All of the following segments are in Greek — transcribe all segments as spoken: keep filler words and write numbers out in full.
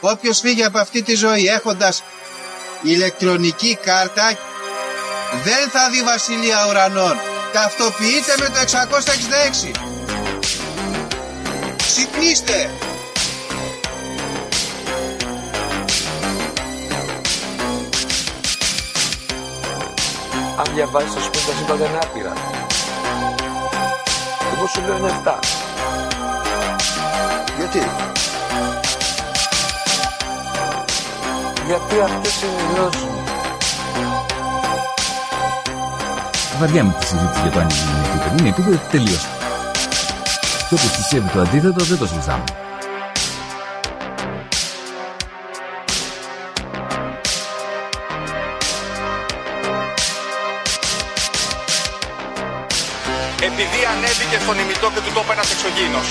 Όποιος φύγει από αυτή τη ζωή έχοντας ηλεκτρονική κάρτα δεν θα δει βασιλεία ουρανών. Ταυτοποιείτε με το εξακόσια εξήντα έξι. Ξυπνήστε! Αν διαβάζεις το σπίτι, τα σύμπαντα είναι άπειρα. Εγώ σου λέω είναι εφτά. Γιατί? Γιατί αυτές είναι οι γνώσεις μου. Βαριά με τη συζήτηση για το αν είναι επίπεδο. Είναι επίπεδο τελείως. Και όπως πιστεύει το αντίθετο δεν το συζητάμε. Επειδή ανέβηκε στον ημιτό και του τόπου ένας εξωγήινος.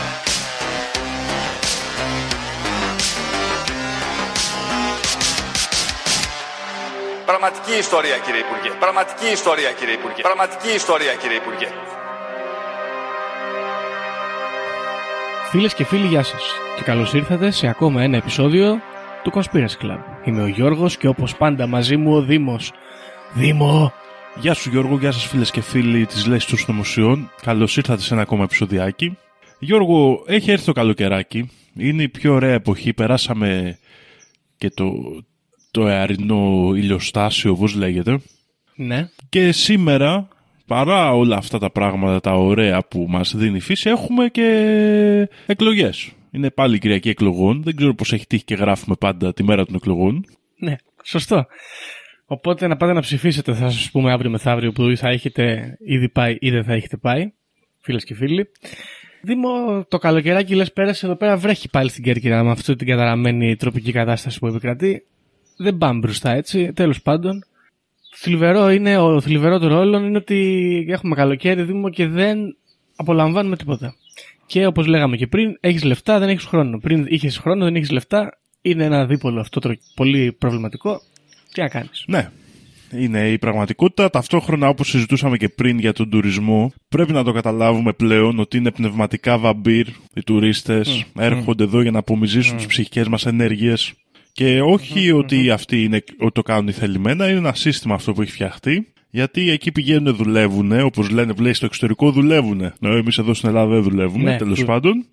Πραγματική ιστορία, κύριε Υπουργέ. Πραγματική ιστορία, κύριε Υπουργέ. Πραγματική ιστορία, κύριε Υπουργέ. Φίλες και φίλοι, γεια σας και καλώς ήρθατε σε ακόμα ένα επεισόδιο του Conspiracy Club. Είμαι ο Γιώργος και όπως πάντα μαζί μου ο Δήμος. Δήμο! Γεια σου Γιώργο, γεια σας φίλες και φίλοι της Λέσχης των Συνωμοσιών. Καλώς ήρθατε σε ένα ακόμα επεισοδιάκι. Γιώργο, έχει έρθει το καλοκαιράκι. Είναι η πιο ωραία εποχή. Περάσαμε και το, το εαρινό ηλιοστάσιο, όπως λέγεται. Ναι. Και σήμερα, παρά όλα αυτά τα πράγματα τα ωραία που μας δίνει η φύση, έχουμε και εκλογές. Είναι πάλι η Κυριακή εκλογών. Δεν ξέρω πώς έχει τύχει και γράφουμε πάντα τη μέρα των εκλογών. Ναι, σωστό. Οπότε να πάτε να ψηφίσετε, θα σας πούμε αύριο μεθαύριο που θα έχετε ήδη πάει ή δεν θα έχετε πάει, φίλες και φίλοι. Δήμο, το καλοκαιράκι λες πέρασε, εδώ πέρα βρέχει πάλι στην Κέρκυρα με αυτή την καταραμένη τροπική κατάσταση που επικρατεί. Δεν πάμε μπροστά έτσι, τέλος πάντων. Θλιβερό είναι, ο θλιβερότερο όλων είναι ότι έχουμε καλοκαίρι, Δήμο, και δεν απολαμβάνουμε τίποτα. Και όπως λέγαμε και πριν, έχεις λεφτά, δεν έχεις χρόνο. Πριν είχες χρόνο, δεν έχεις λεφτά. Είναι ένα δίπολο αυτό τρο... πολύ προβληματικό. Τι να κάνεις. Ναι, είναι η πραγματικότητα. Ταυτόχρονα, όπως συζητούσαμε και πριν για τον τουρισμό, πρέπει να το καταλάβουμε πλέον ότι είναι πνευματικά βαμπύρ. Οι τουρίστες mm. έρχονται mm. εδώ για να απομυζήσουν mm. τις ψυχικές μας ενέργειες. Και όχι mm. ότι αυτοί είναι, ότι το κάνουν θελημένα, είναι ένα σύστημα αυτό που έχει φτιαχτεί. Γιατί εκεί πηγαίνουν, δουλεύουν, όπως λένε, βλέπει στο εξωτερικό δουλεύουν. Ενώ εμείς εδώ στην Ελλάδα δεν δουλεύουμε, ναι, τέλος του... πάντων.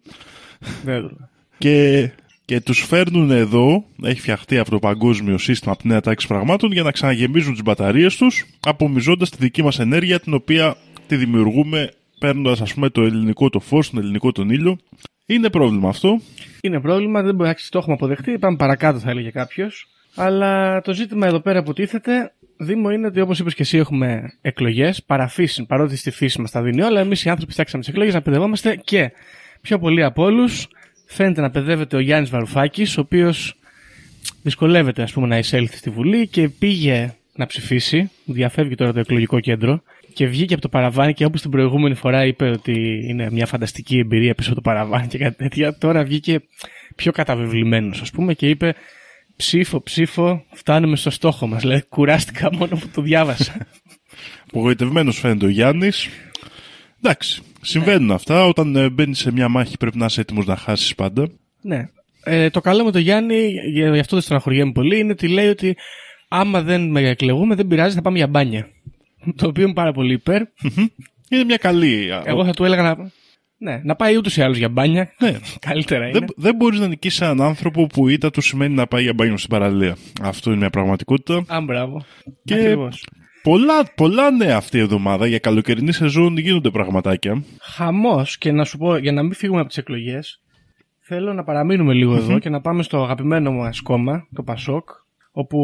και. Και τους φέρνουν εδώ, έχει φτιαχτεί αυτό το παγκόσμιο σύστημα από τη νέα τάξη πραγμάτων, για να ξαναγεμίζουν τις μπαταρίες τους, απομυζώντας τη δική μας ενέργεια, την οποία τη δημιουργούμε παίρνοντας, ας πούμε, το ελληνικό το φως, τον ελληνικό τον ήλιο. Είναι πρόβλημα αυτό. Είναι πρόβλημα, δεν μπορεί να το έχουμε αποδεχτεί. Πάμε παρακάτω, θα έλεγε κάποιος. Αλλά το ζήτημα εδώ πέρα που τίθεται, Δήμο, είναι ότι όπως είπες και εσύ, έχουμε εκλογές, παραφύσιν, παρότι στη φύση μας τα δίνει όλα. Εμείς οι άνθρωποι φτιάξαμε τις εκλογές να παιδευόμαστε και πιο πολλοί από όλους. Φαίνεται να παιδεύεται ο Γιάννης Βαρουφάκης, ο οποίος δυσκολεύεται, ας πούμε, να εισέλθει στη Βουλή και πήγε να ψηφίσει. Διαφεύγει τώρα το εκλογικό κέντρο και βγήκε από το παραβάνι και όπως την προηγούμενη φορά είπε ότι είναι μια φανταστική εμπειρία πίσω από το παραβάνι και κάτι τέτοια, τώρα βγήκε πιο καταβεβλημένος, ας πούμε, και είπε ψήφο, ψήφο, φτάνουμε στο στόχο μας. Δηλαδή, κουράστηκα μόνο που το διάβασα. Απογοητευμένος φαίνεται ο Γιάννης. Εντάξει. Συμβαίνουν ναι. αυτά. Όταν ε, μπαίνεις σε μια μάχη πρέπει να είσαι έτοιμος να χάσεις πάντα. Ναι. Ε, το καλό με τον Γιάννη, γι' αυτό δεν στεναχωριέμαι πολύ, είναι ότι λέει ότι άμα δεν με εκλεγούμε δεν πειράζει, θα πάμε για μπάνια. Το οποίο είναι πάρα πολύ υπέρ. Είναι μια καλή. Εγώ θα του έλεγα να, ναι, να πάει ούτως ή άλλως για μπάνια. Ναι. Καλύτερα είναι. Δεν, δεν μπορείς να νικήσεις έναν άνθρωπο που ήττα του σημαίνει να πάει για μπάνιο στην παραλία. Αυτό είναι μια πραγματικότητα. Α, μπράβο. Και... Ακριβώς. Πολλά, πολλά νέα αυτή η εβδομάδα για καλοκαιρινή σεζόν γίνονται πραγματάκια. Χαμός, και να σου πω, για να μην φύγουμε από τις εκλογές, θέλω να παραμείνουμε λίγο mm-hmm. εδώ και να πάμε στο αγαπημένο μας κόμμα, το Πασόκ, όπου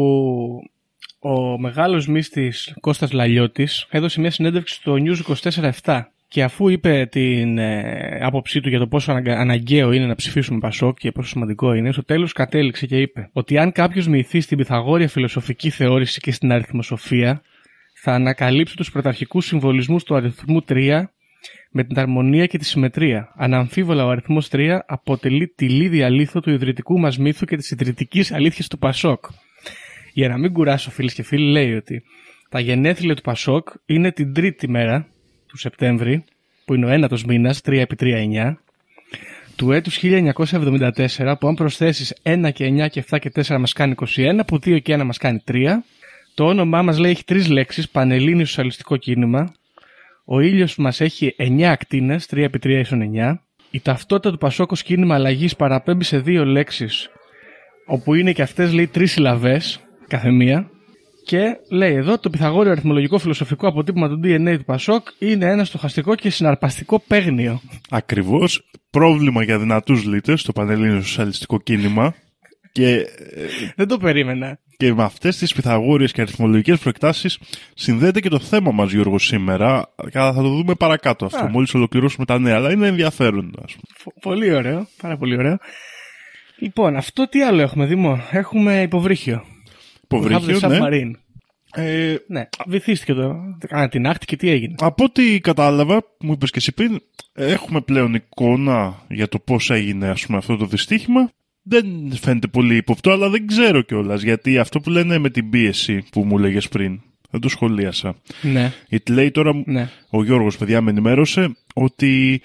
ο μεγάλος μύστης Κώστας Λαλιώτης έδωσε μια συνέντευξη στο News είκοσι τέσσερα επτά και αφού είπε την ε, άποψή του για το πόσο αναγκαίο είναι να ψηφίσουμε Πασόκ και πόσο σημαντικό είναι, στο τέλος κατέληξε και είπε ότι αν κάποιος μυηθεί στην Πυθαγόρια φιλοσοφική θεώρηση και στην αριθμοσοφία, θα ανακαλύψει τους πρωταρχικούς συμβολισμούς του αριθμού τρία με την αρμονία και τη συμμετρία. Αναμφίβολα ο αριθμός τρία αποτελεί τη λίδια λίθο του ιδρυτικού μας μύθου και της ιδρυτικής αλήθειας του Πασόκ. Για να μην κουράσω, φίλες και φίλοι, λέει ότι τα γενέθλια του Πασόκ είναι την τρίτη μέρα του Σεπτέμβρη, που είναι ο ένατος μήνας, τρία επί τρία, εννιά. του έτους χίλια εννιακόσια εβδομήντα τέσσερα, που αν προσθέσεις ένα και εννιά και επτά και τέσσερα μας κάνει είκοσι ένα, που δύο και ένα μας κάνει τρία. Το όνομά μας λέει έχει τρεις λέξεις, Πανελλήνιο Σοσιαλιστικό Κίνημα. Ο ήλιος μας έχει εννιά ακτίνες, τρία επί τρία ίσον εννιά. Η ταυτότητα του Πασόκ ως κίνημα αλλαγής παραπέμπει σε δύο λέξεις, όπου είναι και αυτές λέει τρεις συλλαβές κάθε μία. Και λέει εδώ το Πυθαγόριο αριθμολογικό φιλοσοφικό αποτύπωμα του ντι εν έι του Πασόκ είναι ένα στοχαστικό και συναρπαστικό παίγνιο. Ακριβώς. Πρόβλημα για δυνατούς λίτες στο Πανελλήνιο Σοσιαλιστικό Κίνημα. Και, δεν το περίμενα. Και με αυτές τις πυθαγόριες και αριθμολογικές προεκτάσεις συνδέεται και το θέμα μας, Γιώργο, σήμερα. Θα το δούμε παρακάτω αυτό, μόλις ολοκληρώσουμε τα νέα, αλλά είναι ενδιαφέρον. Ας πούμε. Πολύ ωραίο, πάρα πολύ ωραίο. Λοιπόν, αυτό τι άλλο έχουμε, Δήμο? Έχουμε υποβρύχιο. Υποβρύχιο, ναι. Ε, ναι, βυθίστηκε το. Κάνα την άχτη και τι έγινε. Από ό,τι κατάλαβα, μου είπες και εσύ πριν, έχουμε πλέον εικόνα για το πώς έγινε, ας πούμε, αυτό το δυστύχημα. Δεν φαίνεται πολύ ύποπτο, αλλά δεν ξέρω κιόλας, γιατί αυτό που λένε με την πίεση που μου λέγες πριν, δεν το σχολίασα. Ναι. Γιατί λέει τώρα, ναι. Ο Γιώργος, παιδιά, με ενημέρωσε ότι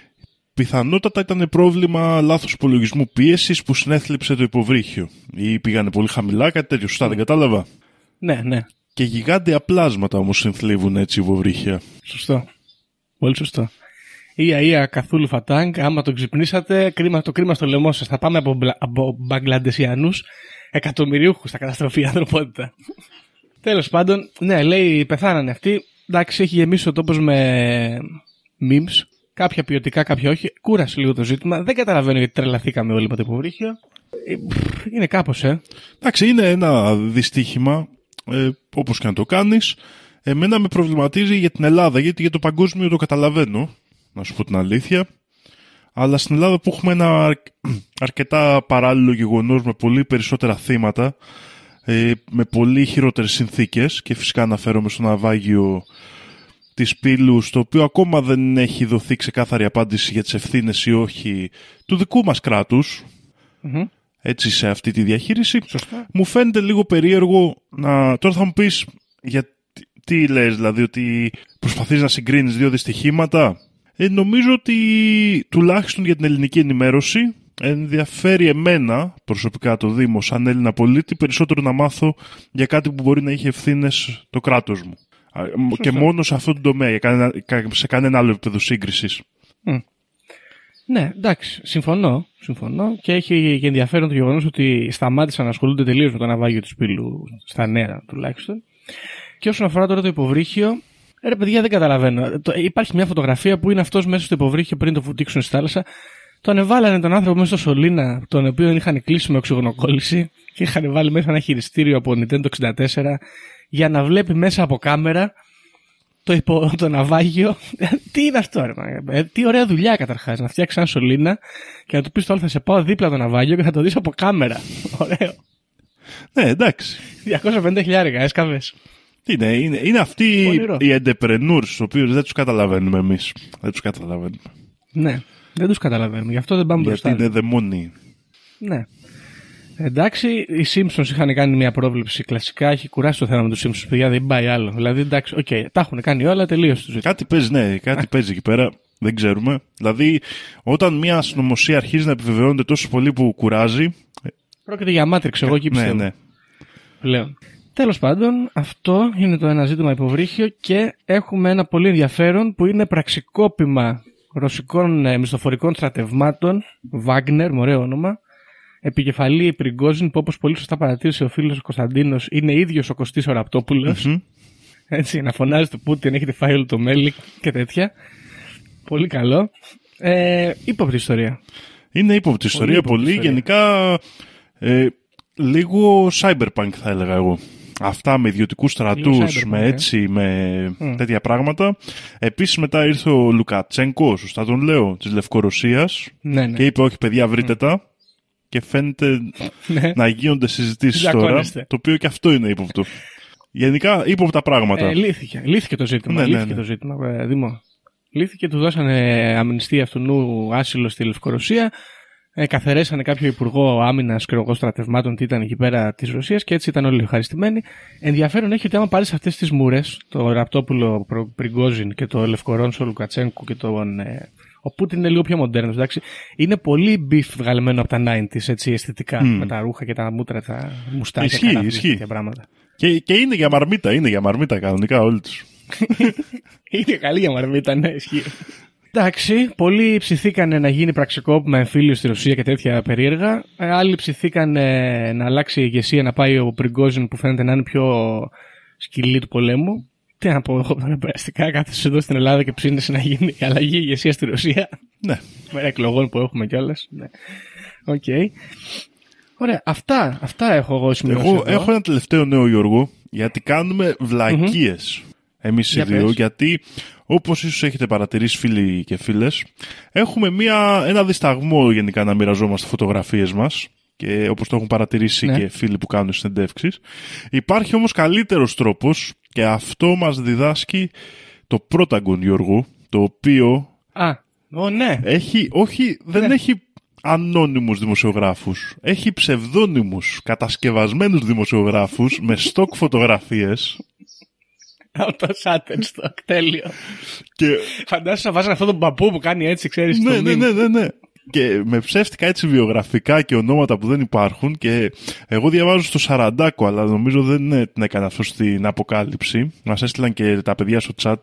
πιθανότατα ήταν πρόβλημα λάθος υπολογισμού πίεσης που συνέθλιψε το υποβρύχιο. Ή πήγανε πολύ χαμηλά, κάτι τέτοιο. Σωστά, δεν κατάλαβα. Ναι, ναι. Και γιγάντια πλάσματα όμως συνθλίβουν έτσι υποβρύχια. Σωστό. Πολύ σωστό. Ία ία καθούλου φατάγκ, άμα τον ξυπνήσατε, κρίμα, το κρίμα στο λαιμό σας. Θα πάμε από, από Μπαγκλαντεσιανούς εκατομμυριούχους, θα καταστροφεί η ανθρωπότητα. Τέλος πάντων, ναι, λέει, πεθάνανε αυτοί. Εντάξει, έχει γεμίσει ο τόπος με memes. Κάποια ποιοτικά, κάποια όχι. Κούρασε λίγο το ζήτημα. Δεν καταλαβαίνω γιατί τρελαθήκαμε όλοι με το υποβρύχιο. Είναι κάπως, ε. Εντάξει, είναι ένα δυστύχημα, ε, όπως και να το κάνεις. Εμένα με προβληματίζει για την Ελλάδα, γιατί για το παγκόσμιο το καταλαβαίνω, να σου πω την αλήθεια. Αλλά στην Ελλάδα που έχουμε ένα αρ... αρκετά παράλληλο γεγονός με πολύ περισσότερα θύματα, ε, με πολύ χειρότερες συνθήκες, και φυσικά αναφέρομαι στο ναυάγιο της Πύλου, στο οποίο ακόμα δεν έχει δοθεί ξεκάθαρη απάντηση για τις ευθύνες ή όχι του δικού μας κράτους, mm-hmm. έτσι, σε αυτή τη διαχείριση. Σωστά. Μου φαίνεται λίγο περίεργο να... Τώρα θα μου πεις, για τι λες, δηλαδή ότι προσπαθείς να συγκρίνεις δύο δυστυχήματα. Ε, νομίζω ότι τουλάχιστον για την ελληνική ενημέρωση ενδιαφέρει εμένα προσωπικά το Δήμο σαν Έλληνα πολίτη περισσότερο να μάθω για κάτι που μπορεί να είχε ευθύνες το κράτος μου. Σωστά. Και μόνο σε αυτό το τομέα, για κανένα, σε κανένα άλλο επίπεδο σύγκρισης. Mm. Ναι, εντάξει, συμφωνώ, συμφωνώ και έχει και ενδιαφέρον το γεγονός ότι σταμάτησαν να ασχολούνται τελείως με το ναυάγιο του Πύλου, στα νέα τουλάχιστον. Και όσον αφορά τώρα το υποβρύχιο, ρε παιδιά, δεν καταλαβαίνω. Υπάρχει μια φωτογραφία που είναι αυτός μέσα στο υποβρύχιο πριν το βουτήξουν στη θάλασσα. Το ανεβάλανε τον άνθρωπο μέσα στο σωλήνα, τον οποίο είχαν κλείσει με οξυγονοκόλληση και είχαν βάλει μέσα ένα χειριστήριο από Nintendo εξήντα τέσσερα για να βλέπει μέσα από κάμερα το, υπο, το ναυάγιο. Τι είναι αυτό, ρε μάγκα. Τι ωραία δουλειά καταρχάς. Να φτιάξει ένα σωλήνα και να του πει το άλλο, θα σε πάω δίπλα το ναυάγιο και θα το δεις από κάμερα. Ωραίο. Ναι, εντάξει. διακόσια πενήντα χιλιάρικα, έσκαβες. Είναι, είναι, είναι αυτοί οι entrepreneurs, τους οποίους δεν τους καταλαβαίνουμε εμείς. Δεν τους καταλαβαίνουμε. Ναι, δεν τους καταλαβαίνουμε. Γι' αυτό δεν πάμε μπροστά. Γιατί είναι δαιμόνιοι. Ναι. Εντάξει, οι Simpsons είχαν κάνει μια πρόβλεψη κλασικά. Έχει κουράσει το θέμα με τους Simpsons, παιδιά, δεν πάει άλλο. Δηλαδή, εντάξει, οκ, okay, τα έχουν κάνει όλα, τελείωσε το ζήτημα. Κάτι παίζει, ναι, κάτι παίζει εκεί πέρα. Δεν ξέρουμε. Δηλαδή, όταν μια συνωμοσία αρχίζει να επιβεβαιώνεται τόσο πολύ που κουράζει. Πρόκειται για Matrix, εγώ εκεί πιστεύω. Ναι, ναι. Πλέον. Τέλος πάντων, αυτό είναι το ένα ζήτημα υποβρύχιο και έχουμε ένα πολύ ενδιαφέρον που είναι πραξικόπημα ρωσικών ε, μισθοφορικών στρατευμάτων, Wagner, με ωραίο όνομα, επικεφαλή Πριγκόζιν, που όπως πολύ σωστά παρατήρησε ο φίλος Κωνσταντίνος, είναι ίδιος ο Κωστής ο Ραπτόπουλος. Mm-hmm. Έτσι, να φωνάζει το Πούτιν, έχετε φάει όλο το μέλι και τέτοια. Πολύ καλό. Ε, ύποπτη ιστορία. Είναι ύποπτη ιστορία, πολύ. πολύ. Ιστορία. Γενικά, ε, λίγο cyberpunk θα έλεγα εγώ. Αυτά με ιδιωτικούς στρατούς, με έτσι, με mm. τέτοια πράγματα. Επίσης μετά ήρθε ο Λουκατσένκο, σωστά τον λέω, της Λευκορωσίας, ναι, ναι. και είπε όχι παιδιά βρείτε mm. τα, και φαίνεται να γίνονται συζητήσεις τώρα, το οποίο και αυτό είναι ύποπτο. Γενικά ύποπτα πράγματα. Ε, λύθηκε. λύθηκε το ζήτημα, ναι, λύθηκε ναι, ναι. το ζήτημα, ε, Δημό. Λύθηκε, του δώσανε αμνηστία αυτού νου άσυλο στη Λευκορωσία. Ε, καθαρέσανε κάποιο υπουργό άμυνας και εγώ στρατευμάτων τι ήταν εκεί πέρα της Ρωσίας και έτσι ήταν όλοι ευχαριστημένοι. Ενδιαφέρον έχει ότι άμα πάρεις αυτές τις μούρες, το Ραπτόπουλο Πριγκόζιν και το Λευκορόνσο Λουκατσένκο και τον ε, Ο Πούτιν είναι λίγο πιο μοντέρνος, εντάξει. Είναι πολύ beef βγαλμένο από τα ενενήντα, έτσι, αισθητικά. Mm. Με τα ρούχα και τα μούτρα, τα μουστάκια. Ισχύει, ισχύει. Πράγματα. Και, και είναι για μαρμίτα, είναι για μαρμίτα κανονικά όλοι τους. Είναι καλή για μαρμίτα, ναι, ισχύει. Εντάξει, πολλοί ψηθήκαν να γίνει πραξικόπημα εμφύλιο στη Ρωσία και τέτοια περίεργα. Άλλοι ψηθήκαν να αλλάξει η ηγεσία, να πάει ο Πριγκόζιν που φαίνεται να είναι πιο σκυλή του πολέμου. Τι να πω εγώ τώρα περαστικά, κάθεσαι εδώ στην Ελλάδα και ψήνεσαι να γίνει η αλλαγή ηγεσία στη Ρωσία. Ναι. Με εκλογών που έχουμε κιόλας. Ναι. Οκ. Okay. Ωραία, αυτά, αυτά έχω εγώ σημειώσει. Εγώ έχω ένα τελευταίο νέο, Γιώργο, γιατί κάνουμε βλακίες. Mm-hmm. Εμείς οι δύο, πες. Γιατί όπως ίσως έχετε παρατηρήσει φίλοι και φίλες, έχουμε μια, ένα δισταγμό γενικά να μοιραζόμαστε φωτογραφίες μας και όπως το έχουν παρατηρήσει ναι. και φίλοι που κάνουν συνεντεύξεις. Υπάρχει όμως καλύτερος τρόπος και αυτό μας διδάσκει το Protagon, Γιώργο, το οποίο Α, ο, ναι. έχει, όχι, δεν ναι. έχει ανώνυμους δημοσιογράφους, έχει ψευδόνυμους κατασκευασμένους δημοσιογράφους με στοκ φωτογραφίες. Από το Shutterstock, τέλειο. Και... Φαντάζεσαι να βάζουν αυτόν τον παππού που κάνει έτσι, ξέρεις. Ναι, ναι, ναι, ναι, ναι. Και με ψεύτικα έτσι βιογραφικά και ονόματα που δεν υπάρχουν. Και εγώ διαβάζω στο Σαραντάκο, αλλά νομίζω δεν την έκανε αυτό στην αποκάλυψη. Μας έστειλαν και τα παιδιά στο chat.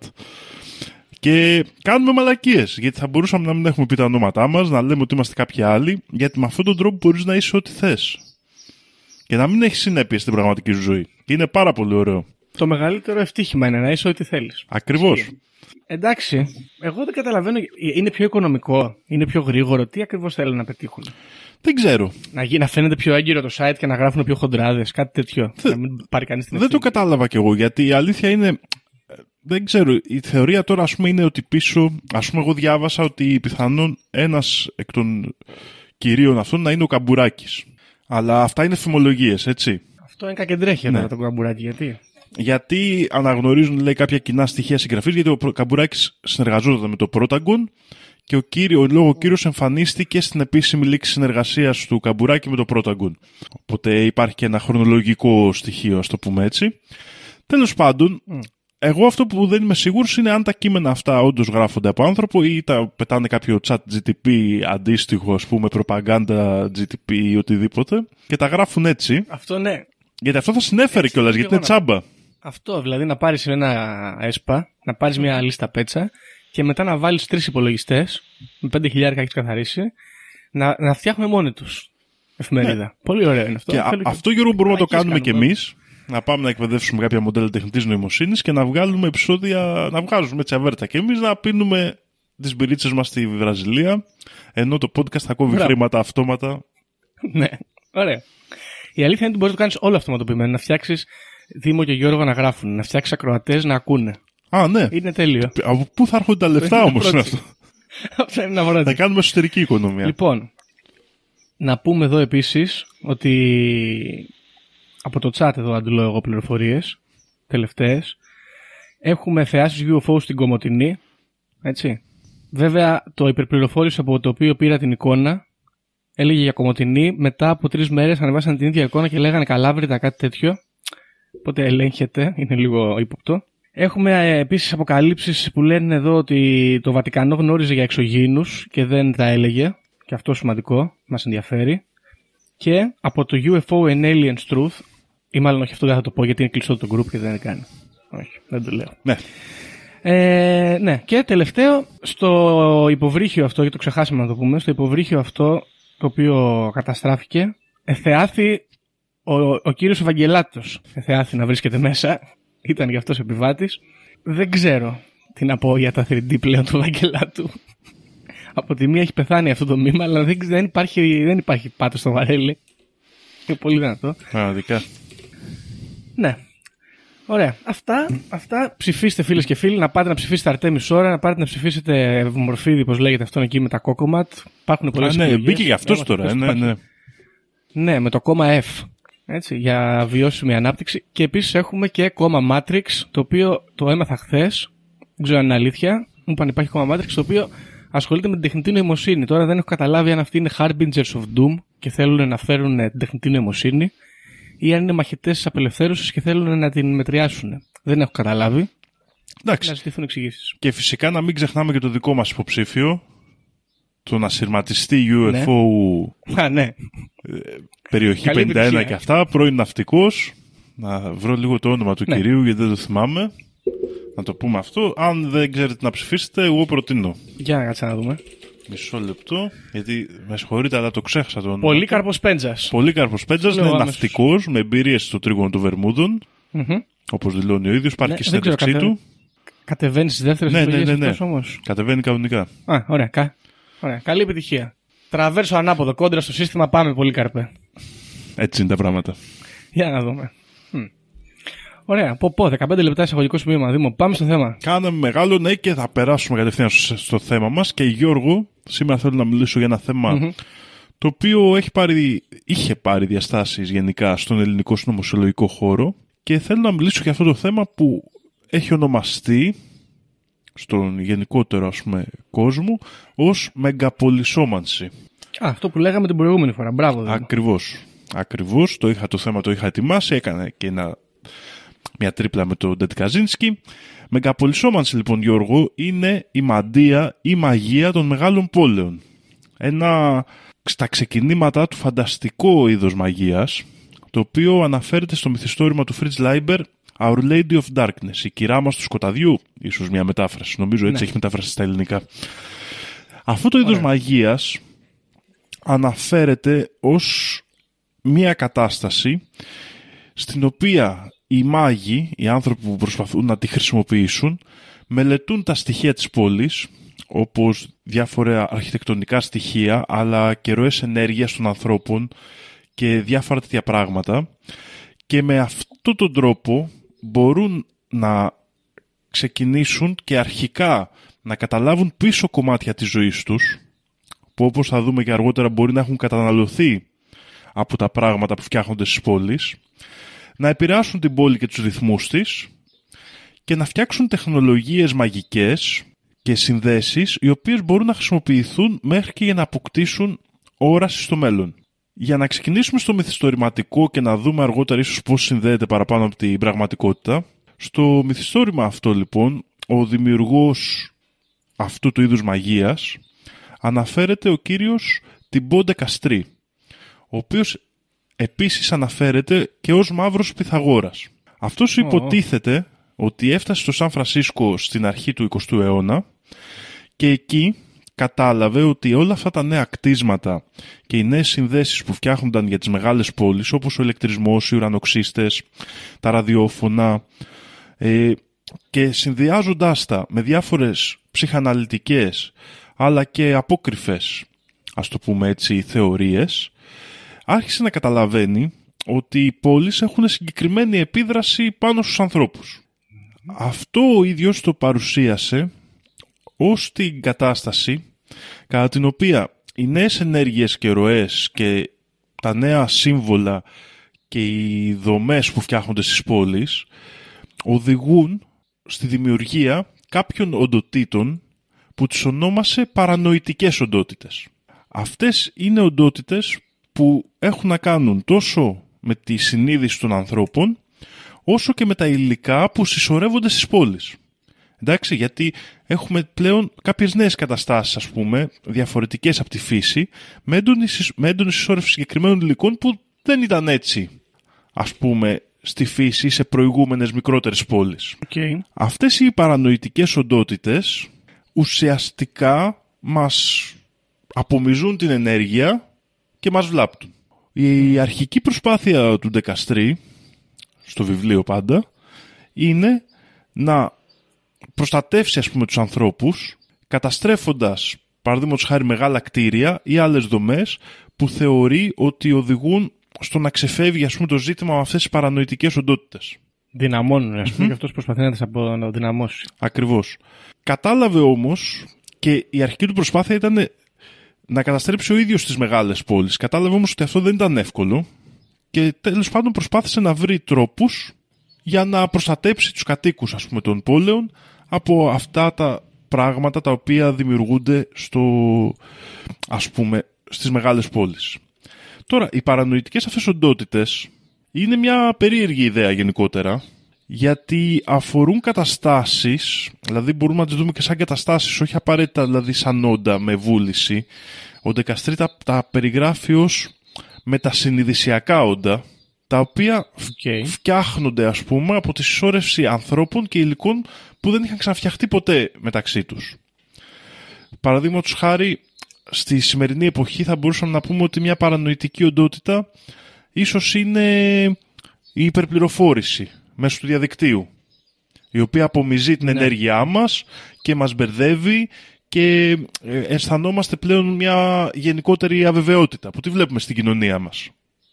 Και κάνουμε μαλακίες. Γιατί θα μπορούσαμε να μην έχουμε πει τα ονόματά μας, να λέμε ότι είμαστε κάποιοι άλλοι. Γιατί με αυτόν τον τρόπο μπορείς να είσαι ό,τι θες. Και να μην έχει συνέπειες στην πραγματική σου ζωή. Και είναι πάρα πολύ ωραίο. Το μεγαλύτερο ευτύχημα είναι να είσαι ό,τι θέλεις. Ακριβώς. Εντάξει, εγώ δεν καταλαβαίνω. Είναι πιο οικονομικό, είναι πιο γρήγορο. Τι ακριβώς θέλουν να πετύχουν? Δεν ξέρω. Να, γι, να φαίνεται πιο έγκυρο το site και να γράφουν πιο χοντράδες, κάτι τέτοιο. Θε... Να μην πάρει κανείς την ευθύνη. Δεν το κατάλαβα κι εγώ, γιατί η αλήθεια είναι. Δεν ξέρω. Η θεωρία τώρα, ας πούμε, είναι ότι πίσω. Ας πούμε, εγώ διάβασα ότι πιθανόν ένας εκ των κυρίων αυτών να είναι ο Καμπουράκης. Αλλά αυτά είναι φημολογίες, έτσι. Αυτό είναι κακεντρέχεια τώρα το Καμπουράκι, γιατί. Γιατί αναγνωρίζουν, λέει, κάποια κοινά στοιχεία συγγραφής, γιατί ο Καμπουράκης συνεργαζόταν με το Protagon και ο, κύριο, ο λόγο κύριος εμφανίστηκε στην επίσημη λήξη συνεργασίας του Καμπουράκη με το Protagon. Οπότε υπάρχει και ένα χρονολογικό στοιχείο, ας το πούμε έτσι. Τέλος πάντων, mm. εγώ αυτό που δεν είμαι σίγουρος είναι αν τα κείμενα αυτά όντως γράφονται από άνθρωπο ή τα πετάνε κάποιο chat τζι τι πι αντίστοιχο, ας πούμε, προπαγάνδα τζι τι πι ή οτιδήποτε και τα γράφουν έτσι. Αυτό ναι. Γιατί αυτό θα συνέφερε κιόλας, γιατί είναι τσάμπα. Αυτό, δηλαδή να πάρεις ένα ΕΣΠΑ, να πάρεις μια λίστα πέτσα και μετά να βάλεις τρεις υπολογιστές, με πέντε χιλιάδες έχεις καθαρίσει, να, να φτιάχνουμε μόνοι τους εφημερίδα. Ναι. Πολύ ωραίο είναι αυτό. Και α, αυτό, Γιώργο, μπορούμε να το κάνουμε κι εμείς. Να πάμε να εκπαιδεύσουμε κάποια μοντέλα τεχνητής νοημοσύνης και να βγάλουμε επεισόδια, να βγάζουμε έτσι αβέρτα και εμείς να πίνουμε τις μπυρίτσες μας στη Βραζιλία, ενώ το podcast θα κόβει χρήματα αυτόματα. Ναι, ωραία. Η αλήθεια είναι ότι μπορείς να το κάνεις όλο αυτοματοποιημένο. Να φτιάξεις Δήμο και Γιώργο να γράφουν, να φτιάξεις ακροατές να ακούνε. Α, ναι. Είναι τέλειο. Από πού θα έρχονται τα λεφτά όμως είναι αυτό? Αυτό είναι ένα Θα κάνουμε εσωτερική οικονομία. Λοιπόν, να πούμε εδώ επίσης ότι από το chat εδώ αντλώ εγώ πληροφορίες τελευταίες. Έχουμε θεάσεις γιου εφ ο στην Κομοτηνή. Έτσι. Βέβαια, το υπερπληροφόρηση από το οποίο πήρα την εικόνα έλεγε για Κομοτηνή. Μετά από τρεις μέρες ανεβάσαν την ίδια εικόνα και λέγανε Καλάβρητα, κάτι τέτοιο. Οπότε ελέγχεται, είναι λίγο ύποπτο. Έχουμε επίσης αποκαλύψεις που λένε εδώ ότι το Βατικανό γνώριζε για εξωγήινους και δεν τα έλεγε. Και αυτό σημαντικό, μας ενδιαφέρει. Και από το γιου εφ ο and Aliens Truth, ή μάλλον όχι, αυτό δεν θα το πω γιατί είναι κλειστό το group και δεν κάνει. Όχι, δεν το λέω. Ναι. Ε, ναι, και τελευταίο, στο υποβρύχιο αυτό, γιατί το ξεχάσαμε να το πούμε, στο υποβρύχιο αυτό το οποίο καταστράφηκε, εθεάθη ο, ο κύριος Ευαγγελάτος. Εθεάθη να βρίσκεται μέσα, ήταν γι' αυτός επιβάτης. Δεν ξέρω τι να πω για τα θρι ντι πλέον του Ευαγγελάτου. Από τη μία έχει πεθάνει αυτό το μήμα, αλλά δεν, δεν, υπάρχει, δεν υπάρχει πάτο στο βαρέλι. Είναι πολύ δυνατό. Πραγματικά. Ναι. Ωραία. Αυτά, αυτά ψηφίστε φίλες και φίλοι. Να πάτε να ψηφίσετε Αρτέμις Ώρα, να πάτε να ψηφίσετε Μορφίδη, πώς λέγεται αυτόν εκεί με τα κόκοματ. Υπάρχουν πολλές επιλογές. Ναι, μπήκε για αυτός τώρα. Ναι, ναι. ναι, με το κόμμα F. Έτσι, για βιώσιμη ανάπτυξη. Και επίσης έχουμε και κόμμα Matrix, το οποίο το έμαθα χθες. Δεν ξέρω αν είναι αλήθεια. Μου είπαν υπάρχει κόμμα Matrix, το οποίο ασχολείται με την τεχνητή νοημοσύνη. Τώρα δεν έχω καταλάβει αν αυτοί είναι harbingers of doom και θέλουν να φέρουν την τεχνητή νοημοσύνη ή αν είναι μαχητές της απελευθέρωσης και θέλουν να την μετριάσουν. Δεν έχω καταλάβει. Εντάξει. Να ζητηθούν εξηγήσεις. Και φυσικά να μην ξεχνάμε και το δικό μας υποψήφιο, το να σειρματιστεί γιου εφ ο Α, ναι. περιοχή Καλή πενήντα ένα επιτυχία. και αυτά, πρώην ναυτικός. Να βρω λίγο το όνομα του Ναι. κυρίου γιατί δεν το θυμάμαι. Να το πούμε αυτό. Αν δεν ξέρετε να ψηφίσετε, εγώ προτείνω. Για να κάτσε να δούμε. Μισό λεπτό, γιατί με συγχωρείτε, αλλά το ξέχασα το όνομα. Πολύκαρπος Πέντζας. Πολύκαρπος Πέντζας Λέω είναι άμεσος. ναυτικός με εμπειρίες στο τρίγωνο των Βερμούδων. Μμμ. Όπως δηλώνει ο ίδιος, υπάρχει Ναι, και δεν ξέρω, συνέντευξή κατε- του. Κατεβαίνει στις δεύτερες Ναι, ναι, επιλογές ναι, ναι. αυτός όμως. Κατεβαίνει κανονικά. Α, ωραία, κα... ωραία. Καλή επιτυχία. Τραβέρσο ανάποδο, κόντρα στο σύστημα, πάμε Πολύκαρπε. Έτσι είναι τα πράγματα. Για να δούμε. Μμ. Ωραία, πω πω, δεκαπέντε λεπτά εισαγωγικό σημείωμα, Δήμο. Πάμε στο θέμα. Κάναμε μεγάλο, ναι, και θα περάσουμε κατευθείαν στο στο θέμα μας. Και Γιώργο, σήμερα θέλω να μιλήσω για ένα θέμα Μμμ. το οποίο έχει πάρει, είχε πάρει διαστάσεις γενικά στον ελληνικό συνωμοσιολογικό χώρο και θέλω να μιλήσω για αυτό το θέμα που έχει ονομαστεί στον γενικότερο, ας πούμε, κόσμο ως μεγαπολισόμανση. Α, αυτό που λέγαμε την προηγούμενη φορά. Μπράβο, Δήμο. Ακριβώς. Ακριβώς. Το, είχα, το θέμα το είχα ετοιμάσει. Έκανα και ένα, μια τρίπλα με τον Ντέτ Καζίνσκι. Μεγαπολισόμανση, λοιπόν, Γιώργο, είναι η μαντεία ή μαγεία των μεγάλων πόλεων. Ένα στα ξεκινήματα του φανταστικό είδος μαγείας, το οποίο αναφέρεται στο μυθιστόρημα του Fritz Leiber Our Lady of Darkness, η κυρά μας του σκοταδιού, ίσως μια μετάφραση. Νομίζω έτσι Ναι. έχει μετάφραση στα ελληνικά. Αυτό το είδος μαγείας αναφέρεται ως μια κατάσταση στην οποία οι μάγοι, οι άνθρωποι που προσπαθούν να τη χρησιμοποιήσουν, μελετούν τα στοιχεία της πόλης, όπως διάφορα αρχιτεκτονικά στοιχεία, αλλά και ροές ενέργειας των ανθρώπων και διάφορα τέτοια πράγματα, και με αυτόν τον τρόπο μπορούν να ξεκινήσουν και αρχικά να καταλάβουν πίσω κομμάτια της ζωής τους, που όπως θα δούμε και αργότερα μπορεί να έχουν καταναλωθεί από τα πράγματα που φτιάχνονται στις πόλεις, να επηρεάσουν την πόλη και τους ρυθμούς της και να φτιάξουν τεχνολογίες μαγικές και συνδέσεις οι οποίες μπορούν να χρησιμοποιηθούν μέχρι και για να αποκτήσουν όραση στο μέλλον. Για να ξεκινήσουμε στο μυθιστορηματικό και να δούμε αργότερα ίσως πώς συνδέεται παραπάνω από την πραγματικότητα, στο μυθιστόρημα αυτό λοιπόν ο δημιουργός αυτού του είδους μαγείας αναφέρεται ο κύριος Τιμπόντε Καστρί, ο οποίος επίσης αναφέρεται και ως μαύρος Πυθαγόρας. Αυτός Oh. υποτίθεται ότι έφτασε στο Σαν Φρανσίσκο στην αρχή του εικοστού αιώνα και εκεί κατάλαβε ότι όλα αυτά τα νέα κτίσματα και οι νέες συνδέσεις που φτιάχνονταν για τις μεγάλες πόλεις, όπως ο ηλεκτρισμός, οι ουρανοξύστες, τα ραδιόφωνα, ε, και συνδυάζοντάς τα με διάφορες ψυχαναλυτικές αλλά και απόκριφες, ας το πούμε έτσι, θεωρίες, άρχισε να καταλαβαίνει ότι οι πόλεις έχουν συγκεκριμένη επίδραση πάνω στους ανθρώπους. Αυτό ο ίδιος το παρουσίασε ως την κατάσταση κατά την οποία οι νέες ενέργειες και ροές και τα νέα σύμβολα και οι δομές που φτιάχνονται στις πόλεις οδηγούν στη δημιουργία κάποιων οντοτήτων που τις ονόμασε παρανοητικές οντότητες. Αυτές είναι οντότητες που έχουν να κάνουν τόσο με τη συνείδηση των ανθρώπων όσο και με τα υλικά που συσσωρεύονται στις πόλεις. Εντάξει, γιατί έχουμε πλέον κάποιες νέες καταστάσεις, ας πούμε, διαφορετικές από τη φύση, με έντονη, με έντονη συσσόρευση συγκεκριμένων υλικών που δεν ήταν έτσι, ας πούμε, στη φύση ή σε προηγούμενες μικρότερες πόλεις. Okay. Αυτές οι παρανοητικές οντότητες ουσιαστικά μας απομυζούν την ενέργεια και μας βλάπτουν. Η αρχική προσπάθεια του Ντεκαστρί, στο βιβλίο πάντα, είναι να προστατεύσει, ας πούμε, τους ανθρώπους, καταστρέφοντας, παραδείγματος χάρη, μεγάλα κτίρια ή άλλες δομές που θεωρεί ότι οδηγούν στο να ξεφεύγει, ας πούμε, το ζήτημα με αυτές τις παρανοητικές οντότητες. Δυναμώνουν, ας πούμε, και αυτός προσπαθεί να τις αποδυναμώσει. Ακριβώς. Κατάλαβε όμως, και η αρχική του προσπάθεια ήταν να καταστρέψει ο ίδιος τις μεγάλες πόλεις. Κατάλαβε όμως ότι αυτό δεν ήταν εύκολο και τέλος πάντων προσπάθησε να βρει τρόπους για να προστατέψει τους κατοίκους, ας πούμε, των πόλεων από αυτά τα πράγματα τα οποία δημιουργούνται στο, ας πούμε, στις μεγάλες πόλεις. Τώρα, οι παρανοητικές αυτές οντότητες είναι μια περίεργη ιδέα γενικότερα, γιατί αφορούν καταστάσεις, δηλαδή μπορούμε να τις δούμε και σαν καταστάσεις, όχι απαραίτητα δηλαδή σαν όντα με βούληση. Ο Ντεκαστρί τα, τα περιγράφει ως μετασυνειδησιακά όντα, τα οποία Okay. φτιάχνονται, ας πούμε, από τη συσσόρευση ανθρώπων και υλικών που δεν είχαν ξαναφτιαχτεί ποτέ μεταξύ τους. Παραδείγματος χάρη, στη σημερινή εποχή θα μπορούσαμε να πούμε ότι μια παρανοητική οντότητα ίσως είναι η υπερπληροφόρηση μέσω του διαδικτύου, η οποία απομυζεί την Ναι. ενέργειά μας και μας μπερδεύει και αισθανόμαστε πλέον μια γενικότερη αβεβαιότητα που τη βλέπουμε στην κοινωνία μας.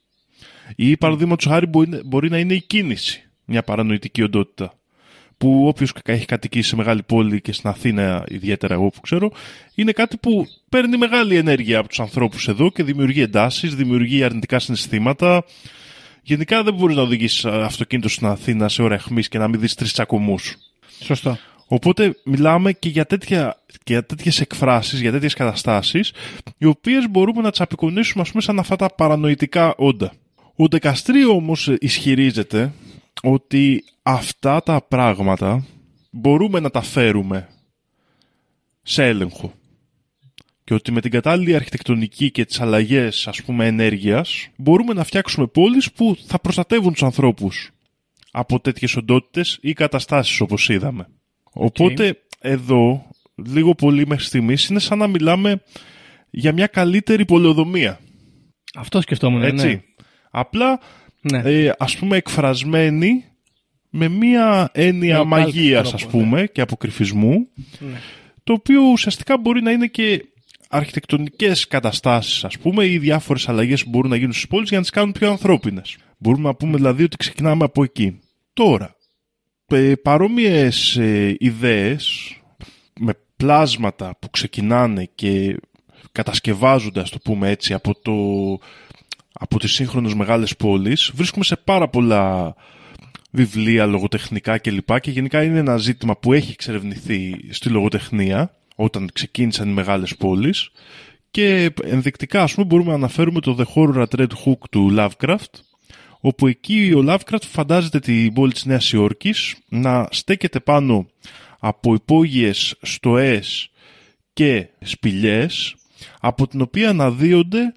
Ή παραδείγματος χάρη μπορεί, μπορεί να είναι η κίνηση, μια παρανοητική οντότητα, που όποιος έχει κατοικήσει σε μεγάλη πόλη και στην Αθήνα ιδιαίτερα εγώ που ξέρω, είναι κάτι που παίρνει μεγάλη ενέργεια από τους ανθρώπους εδώ και δημιουργεί εντάσεις, δημιουργεί αρνητικά συναισθήματα. Γενικά δεν μπορείς να οδηγήσεις αυτοκίνητο στην Αθήνα σε ώρα αιχμής και να μην δεις τρεις τσακωμούς. Σωστό. Οπότε μιλάμε και για, τέτοια, και για τέτοιες εκφράσεις, για τέτοιες καταστάσεις, οι οποίες μπορούμε να τις απεικονίσουμε, ας πούμε, σαν αυτά τα παρανοητικά όντα. Ο Ντεκαστρί όμως ισχυρίζεται ότι αυτά τα πράγματα μπορούμε να τα φέρουμε σε έλεγχο και ότι με την κατάλληλη αρχιτεκτονική και τις αλλαγές, ας πούμε, ενέργειας μπορούμε να φτιάξουμε πόλεις που θα προστατεύουν τους ανθρώπους από τέτοιες οντότητες ή καταστάσεις όπως είδαμε. Okay. Οπότε εδώ, λίγο πολύ μέχρι στιγμής, είναι σαν να μιλάμε για μια καλύτερη πολεοδομία. Αυτό σκεφτόμουν, Έτσι. Ναι. Απλά, Ναι. ε, ας πούμε, εκφρασμένη με μία έννοια Με μαγείας, τρόπο, ας πούμε, ναι. και αποκρυφισμού, Ναι. το οποίο ουσιαστικά μπορεί να είναι και αρχιτεκτονικές καταστάσεις, ας πούμε, ή διάφορες αλλαγές που μπορούν να γίνουν στις πόλεις για να τις κάνουν πιο ανθρώπινες. Μπορούμε να πούμε δηλαδή ότι ξεκινάμε από εκεί. Τώρα, ε, παρόμοιες ε, ιδέες με πλάσματα που ξεκινάνε και κατασκευάζονται, ας το πούμε έτσι, από, το, από τις σύγχρονες μεγάλες πόλεις, βρίσκουμε σε πάρα πολλά βιβλία, λογοτεχνικά κλπ. Και γενικά είναι ένα ζήτημα που έχει εξερευνηθεί στη λογοτεχνία όταν ξεκίνησαν οι μεγάλες πόλεις. Και ενδεικτικά, ας πούμε, μπορούμε να αναφέρουμε το The Horror at Red Hook του Lovecraft, όπου εκεί ο Lovecraft φαντάζεται την πόλη της Νέας Υόρκης να στέκεται πάνω από υπόγειες στοές και σπηλιές, από την οποία αναδύονται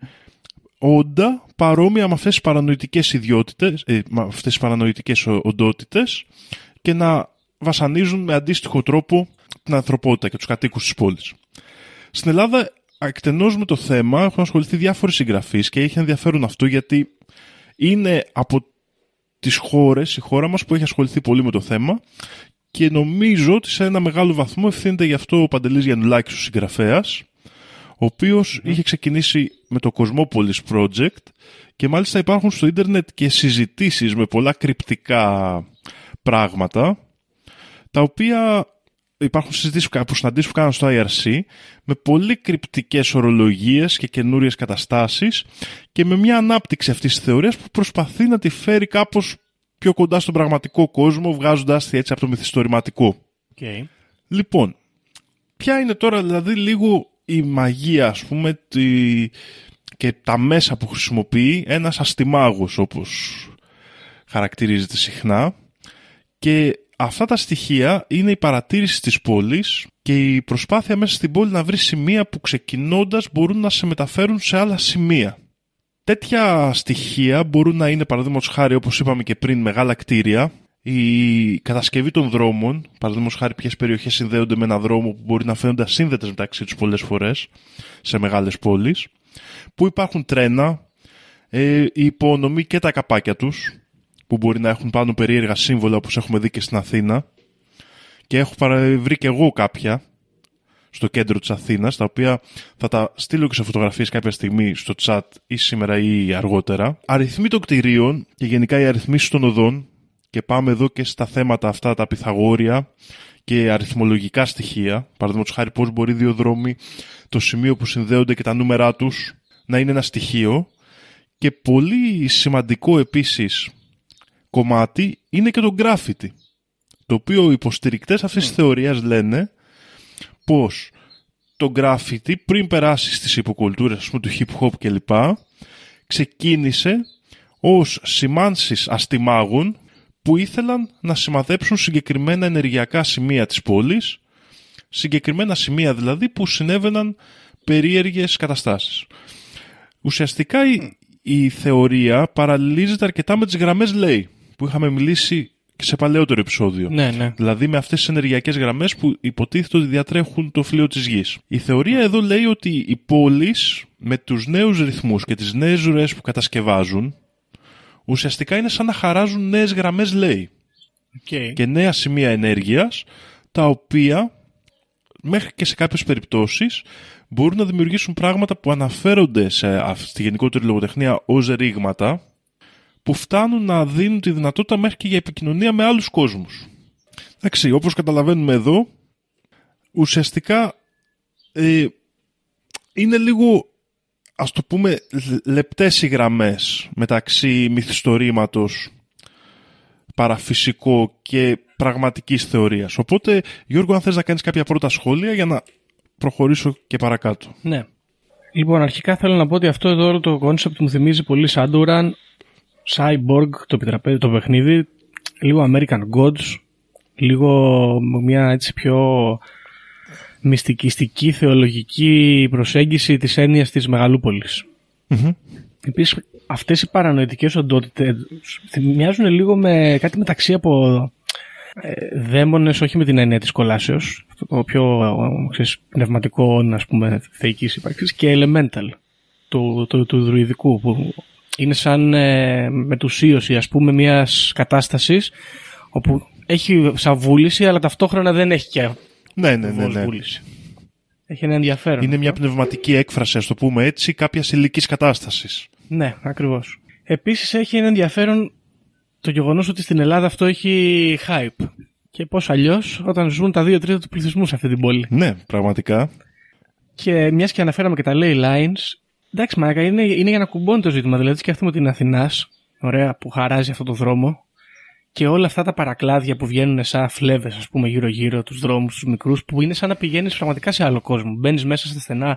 όντα παρόμοια με αυτές τις παρανοητικές ιδιότητες, ε, με αυτές τις παρανοητικές οντότητες, και να βασανίζουν με αντίστοιχο τρόπο την ανθρωπότητα και τους κατοίκους της πόλης. Στην Ελλάδα, εκτενώς με το θέμα, έχουν ασχοληθεί διάφοροι συγγραφείς και έχει ενδιαφέρον αυτό, γιατί είναι από τις χώρες, η χώρα μας που έχει ασχοληθεί πολύ με το θέμα, και νομίζω ότι σε ένα μεγάλο βαθμό ευθύνεται γι' αυτό ο Παντελής Γιαννουλάκης, ο συγγραφέας, ο οποίος mm. είχε ξεκινήσει με το Cosmopolis Project, και μάλιστα υπάρχουν στο ίντερνετ και συζητήσεις με πολλά κρυπτικά πράγματα, τα οποία υπάρχουν συζητήσεις από συναντήσεις που κάνουν στο άι αρ σι με πολύ κρυπτικές ορολογίες και καινούριες καταστάσεις και με μια ανάπτυξη αυτής της θεωρίας που προσπαθεί να τη φέρει κάπως πιο κοντά στον πραγματικό κόσμο, βγάζοντας τη έτσι από το μυθιστορηματικό. Okay. Λοιπόν, ποια είναι τώρα δηλαδή λίγο η μαγεία, ας πούμε, τη... και τα μέσα που χρησιμοποιεί ένας αστιμάγος, όπως χαρακτηρίζεται συχνά, και αυτά τα στοιχεία είναι η παρατήρηση της πόλης και η προσπάθεια μέσα στην πόλη να βρει σημεία που ξεκινώντας μπορούν να σε μεταφέρουν σε άλλα σημεία. Τέτοια στοιχεία μπορούν να είναι, παραδείγματος χάρη, όπως είπαμε και πριν, μεγάλα κτίρια, η κατασκευή των δρόμων, παραδείγματος χάρη ποιες περιοχές συνδέονται με ένα δρόμο που μπορεί να φαίνονται ασύνδετες μεταξύ τους πολλές φορές σε μεγάλες πόλεις, που υπάρχουν τρένα, ε, η υπονομή και τα καπάκια τους, που μπορεί να έχουν πάνω περίεργα σύμβολα όπως έχουμε δει και στην Αθήνα, και έχω βρει και εγώ κάποια στο κέντρο της Αθήνας, τα οποία θα τα στείλω και σε φωτογραφίες κάποια στιγμή στο chat ή σήμερα ή αργότερα. Αριθμοί των κτηρίων και γενικά οι αριθμίσεις των οδών, και πάμε εδώ και στα θέματα αυτά τα πυθαγόρια και αριθμολογικά στοιχεία, παραδείγματος χάρη πώς μπορεί δύο δρόμοι, το σημείο που συνδέονται και τα νούμερά τους να είναι ένα στοιχείο, και πολύ σημαντικό επίσης κομμάτι είναι και το graffiti, το οποίο οι υποστηρικτές αυτής της θεωρίας λένε πως το graffiti πριν περάσει στις υποκουλτούρες, ας πούμε, του hip hop κλπ, ξεκίνησε ως σημάνσεις αστιμάγων που ήθελαν να σημαδέψουν συγκεκριμένα ενεργειακά σημεία της πόλης, συγκεκριμένα σημεία δηλαδή που συνέβαιναν περίεργες καταστάσεις. Ουσιαστικά η, η θεωρία παραλληλίζεται αρκετά με τις γραμμές Ley που είχαμε μιλήσει και σε παλαιότερο επεισόδιο. Ναι, ναι. Δηλαδή με αυτές τις ενεργειακές γραμμές που υποτίθεται ότι διατρέχουν το φλοιό της γης. Η θεωρία εδώ λέει ότι οι πόλεις με τους νέους ρυθμούς και τις νέες ροές που κατασκευάζουν ουσιαστικά είναι σαν να χαράζουν νέες γραμμές Ley Okay. και νέα σημεία ενέργειας, τα οποία μέχρι και σε κάποιες περιπτώσεις μπορούν να δημιουργήσουν πράγματα που αναφέρονται σε, στη γενικότερη λογοτεχνία ως ρήγματα, που φτάνουν να δίνουν τη δυνατότητα μέχρι και για επικοινωνία με άλλους κόσμους. Εντάξει, όπως καταλαβαίνουμε εδώ, ουσιαστικά ε, είναι λίγο, ας το πούμε, λεπτές οι γραμμές μεταξύ μυθιστορήματος, παραφυσικό και πραγματικής θεωρίας. Οπότε, Γιώργο, αν θες να κάνεις κάποια πρώτα σχόλια για να προχωρήσω και παρακάτω. Ναι. Λοιπόν, αρχικά θέλω να πω ότι αυτό εδώ όλο το concept μου θυμίζει πολύ Shadowrun, Cyborg, το επιτραπέζι, το παιχνίδι, λίγο American Gods, λίγο μια έτσι πιο μυστικιστική, θεολογική προσέγγιση της έννοιας της μεγαλούπολης. Mm-hmm. Επίσης, αυτές οι παρανοητικές οντότητες μοιάζουν λίγο με κάτι μεταξύ από ε, δαίμονες, όχι με την έννοια της κολάσεως, το πιο ξέρεις, πνευματικό, ας πούμε, θεϊκής ύπαρξης, και elemental του, του, του δρουιδικού, που είναι σαν ε, μετουσίωση, ας πούμε, μιας κατάστασης όπου έχει σαν βούληση, αλλά ταυτόχρονα δεν έχει και ναι, ναι, ναι, ναι. βούληση. Έχει ένα ενδιαφέρον. Είναι μια πνευματική έκφραση, ας το πούμε έτσι, κάποιας υλικής κατάστασης. Ναι, ακριβώς. Επίσης έχει ένα ενδιαφέρον το γεγονός ότι στην Ελλάδα αυτό έχει hype. Και πώς αλλιώς όταν ζουν τα δύο τρίτα του πληθυσμού σε αυτή την πόλη. Ναι, πραγματικά. Και μιας και αναφέραμε και τα ley lines, εντάξει, μαρακα, είναι, είναι για να κουμπώνει το ζήτημα. Δηλαδή, σκέφτομαι την Αθηνάς, ωραία, που χαράζει αυτό το δρόμο, και όλα αυτά τα παρακλάδια που βγαίνουν σαν φλέβες, ας πούμε, γύρω-γύρω, τους δρόμους, τους μικρούς, που είναι σαν να πηγαίνεις πραγματικά σε άλλο κόσμο. Μπαίνεις μέσα στα στενά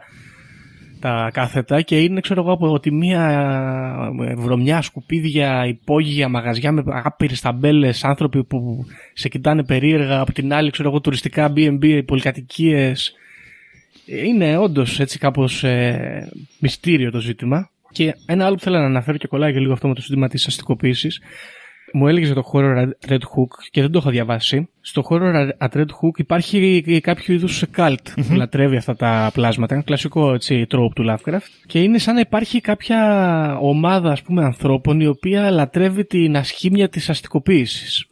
τα κάθετα και είναι, ξέρω εγώ, από τη μία βρωμιά, σκουπίδια, υπόγεια, μαγαζιά με άπειρες ταμπέλες, άνθρωποι που σε κοιτάνε περίεργα, από την άλλη, ξέρω εγώ, τουριστικά μπι εντ μπι, πολυκατοικίες. Είναι όντως έτσι κάπως ε, μυστήριο το ζήτημα. Και ένα άλλο που θέλω να αναφέρω και κολλάει και λίγο αυτό με το ζήτημα της αστικοποίησης. Μου έλεγε για το horror at Red Hook και δεν το έχω διαβάσει. Στο horror at Red Hook υπάρχει κάποιο είδους cult mm-hmm. που λατρεύει αυτά τα πλάσματα. Είναι κλασικό έτσι, τρόπο του Lovecraft. Και είναι σαν να υπάρχει κάποια ομάδα, ας πούμε, ανθρώπων η οποία λατρεύει την ασχήμια της αστικοποίησης.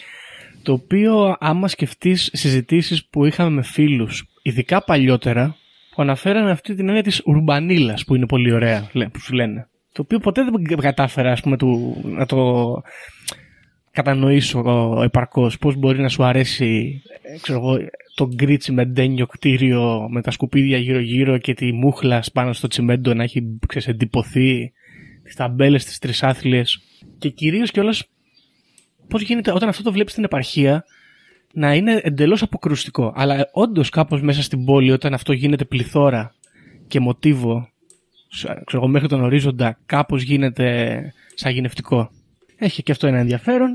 Το οποίο, άμα σκεφτείς συζητήσεις που είχαμε με φίλους, ειδικά παλιότερα, που αναφέρανε αυτή την έννοια της ουρμπανίλας, που είναι πολύ ωραία, που σου λένε. Το οποίο ποτέ δεν κατάφερα, ας πούμε, του, να το κατανοήσω επαρκώς. Πώς μπορεί να σου αρέσει, ξέρω εγώ, το γκρίτσι με ντένιο κτίριο με τα σκουπίδια γύρω-γύρω και τη μούχλα πάνω στο τσιμέντο να έχει, ξέρεις, εντυπωθεί, τις ταμπέλες, τις τρισάθλιες. Και κυρίως κιόλας, πώς γίνεται όταν αυτό το βλέπεις στην επαρχία να είναι εντελώς αποκρουστικό. Αλλά όντως κάπως μέσα στην πόλη, όταν αυτό γίνεται πληθώρα και μοτίβο, ξέρω, μέχρι τον ορίζοντα, κάπως γίνεται σαγηνευτικό. Έχει και αυτό ένα ενδιαφέρον.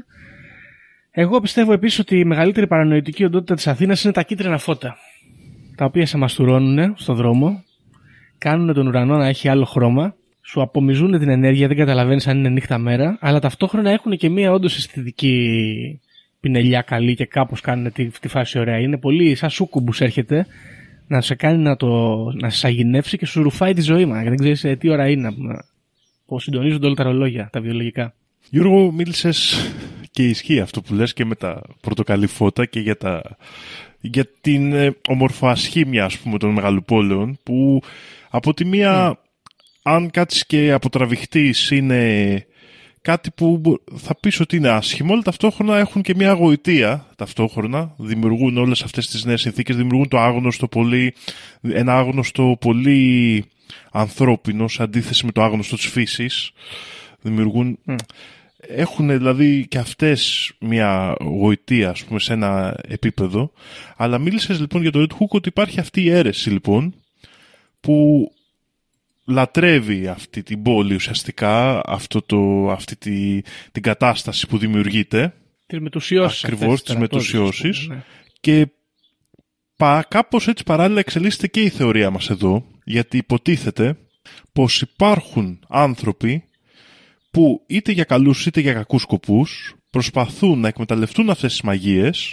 Εγώ πιστεύω επίσης ότι η μεγαλύτερη παρανοητική οντότητα της Αθήνας είναι τα κίτρινα φώτα, τα οποία σε μαστουρώνουν στον δρόμο, κάνουν τον ουρανό να έχει άλλο χρώμα, σου απομυζούν την ενέργεια, δεν καταλαβαίνεις αν είναι νύχτα μέρα, αλλά ταυτόχρονα έχουν και μία όντως αισθητική πινελιά καλή και κάπως κάνουν τη, τη φάση ωραία. Είναι πολύ σαν σούκουμπους, έρχεται να σε κάνει να, το, να σε σαγηνεύσει και σου ρουφάει τη ζωή μας. Δεν ξέρεις τι ώρα είναι. Πώς συντονίζονται όλα τα ρολόγια, τα βιολογικά. Γιώργο, μίλησες και ισχύει αυτό που λες και με τα πορτοκαλί φώτα και για, τα, για την ε, ομορφοασχήμια, ας πούμε, των μεγαλοπόλεων, που από τη μία, mm. αν κάτσεις και αποτραβηχτείς, είναι κάτι που θα πεις ότι είναι άσχημο, αλλά ταυτόχρονα έχουν και μια γοητεία, ταυτόχρονα δημιουργούν όλες αυτές τις νέες συνθήκες, δημιουργούν το άγνωστο πολύ, ένα άγνωστο πολύ ανθρώπινο, σε αντίθεση με το άγνωστο της φύσης, δημιουργούν... Mm. Έχουν δηλαδή και αυτές μια γοητεία, ας πούμε, σε ένα επίπεδο. Αλλά μίλησες λοιπόν για το Red Hook, ότι υπάρχει αυτή η αίρεση λοιπόν που λατρεύει αυτή την πόλη ουσιαστικά, αυτό το, αυτή τη, την κατάσταση που δημιουργείται, Τις μετουσιώσεις. Ακριβώς, τις μετουσιώσεις. Ναι. Και πα, κάπως έτσι παράλληλα εξελίσσεται και η θεωρία μας εδώ, γιατί υποτίθεται πως υπάρχουν άνθρωποι που είτε για καλούς είτε για κακούς σκοπούς προσπαθούν να εκμεταλλευτούν αυτές τις μαγείες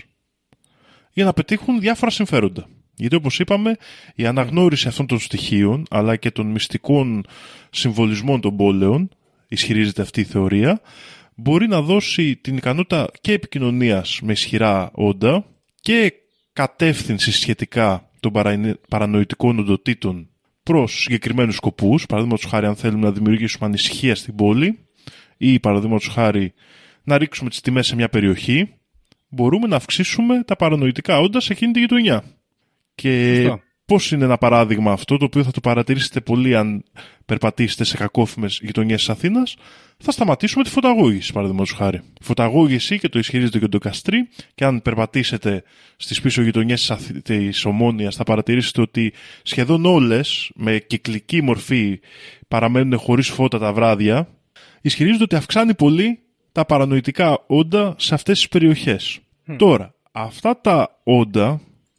για να πετύχουν διάφορα συμφέροντα. Γιατί όπως είπαμε, η αναγνώριση αυτών των στοιχείων αλλά και των μυστικών συμβολισμών των πόλεων, ισχυρίζεται αυτή η θεωρία, μπορεί να δώσει την ικανότητα και επικοινωνίας με ισχυρά όντα και κατεύθυνση σχετικά των παρανοητικών οντοτήτων προς συγκεκριμένους σκοπούς. Παραδείγματος χάρη, αν θέλουμε να δημιουργήσουμε ανησυχία στην πόλη ή παραδείγματος χάρη να ρίξουμε τις τιμές σε μια περιοχή, μπορούμε να αυξήσουμε τα παρανοητικά όντα σε εκείνη τη γειτονιά. Και Φωστό. Πώς είναι ένα παράδειγμα αυτό, το οποίο θα το παρατηρήσετε πολύ αν περπατήσετε σε κακόφημες γειτονιές της Αθήνας, θα σταματήσουμε τη φωταγώγηση, παραδείγματος χάρη. Η φωταγώγηση, και το ισχυρίζεται και το Καστρί, και αν περπατήσετε στις πίσω γειτονιές της Ομόνοιας, θα παρατηρήσετε ότι σχεδόν όλες, με κυκλική μορφή, παραμένουν χωρίς φώτα τα βράδια. Ισχυρίζονται ότι αυξάνει πολύ τα παρανοητικά όντα σε αυτές τις περιοχές. Mm. Τώρα, αυτά τα όντα,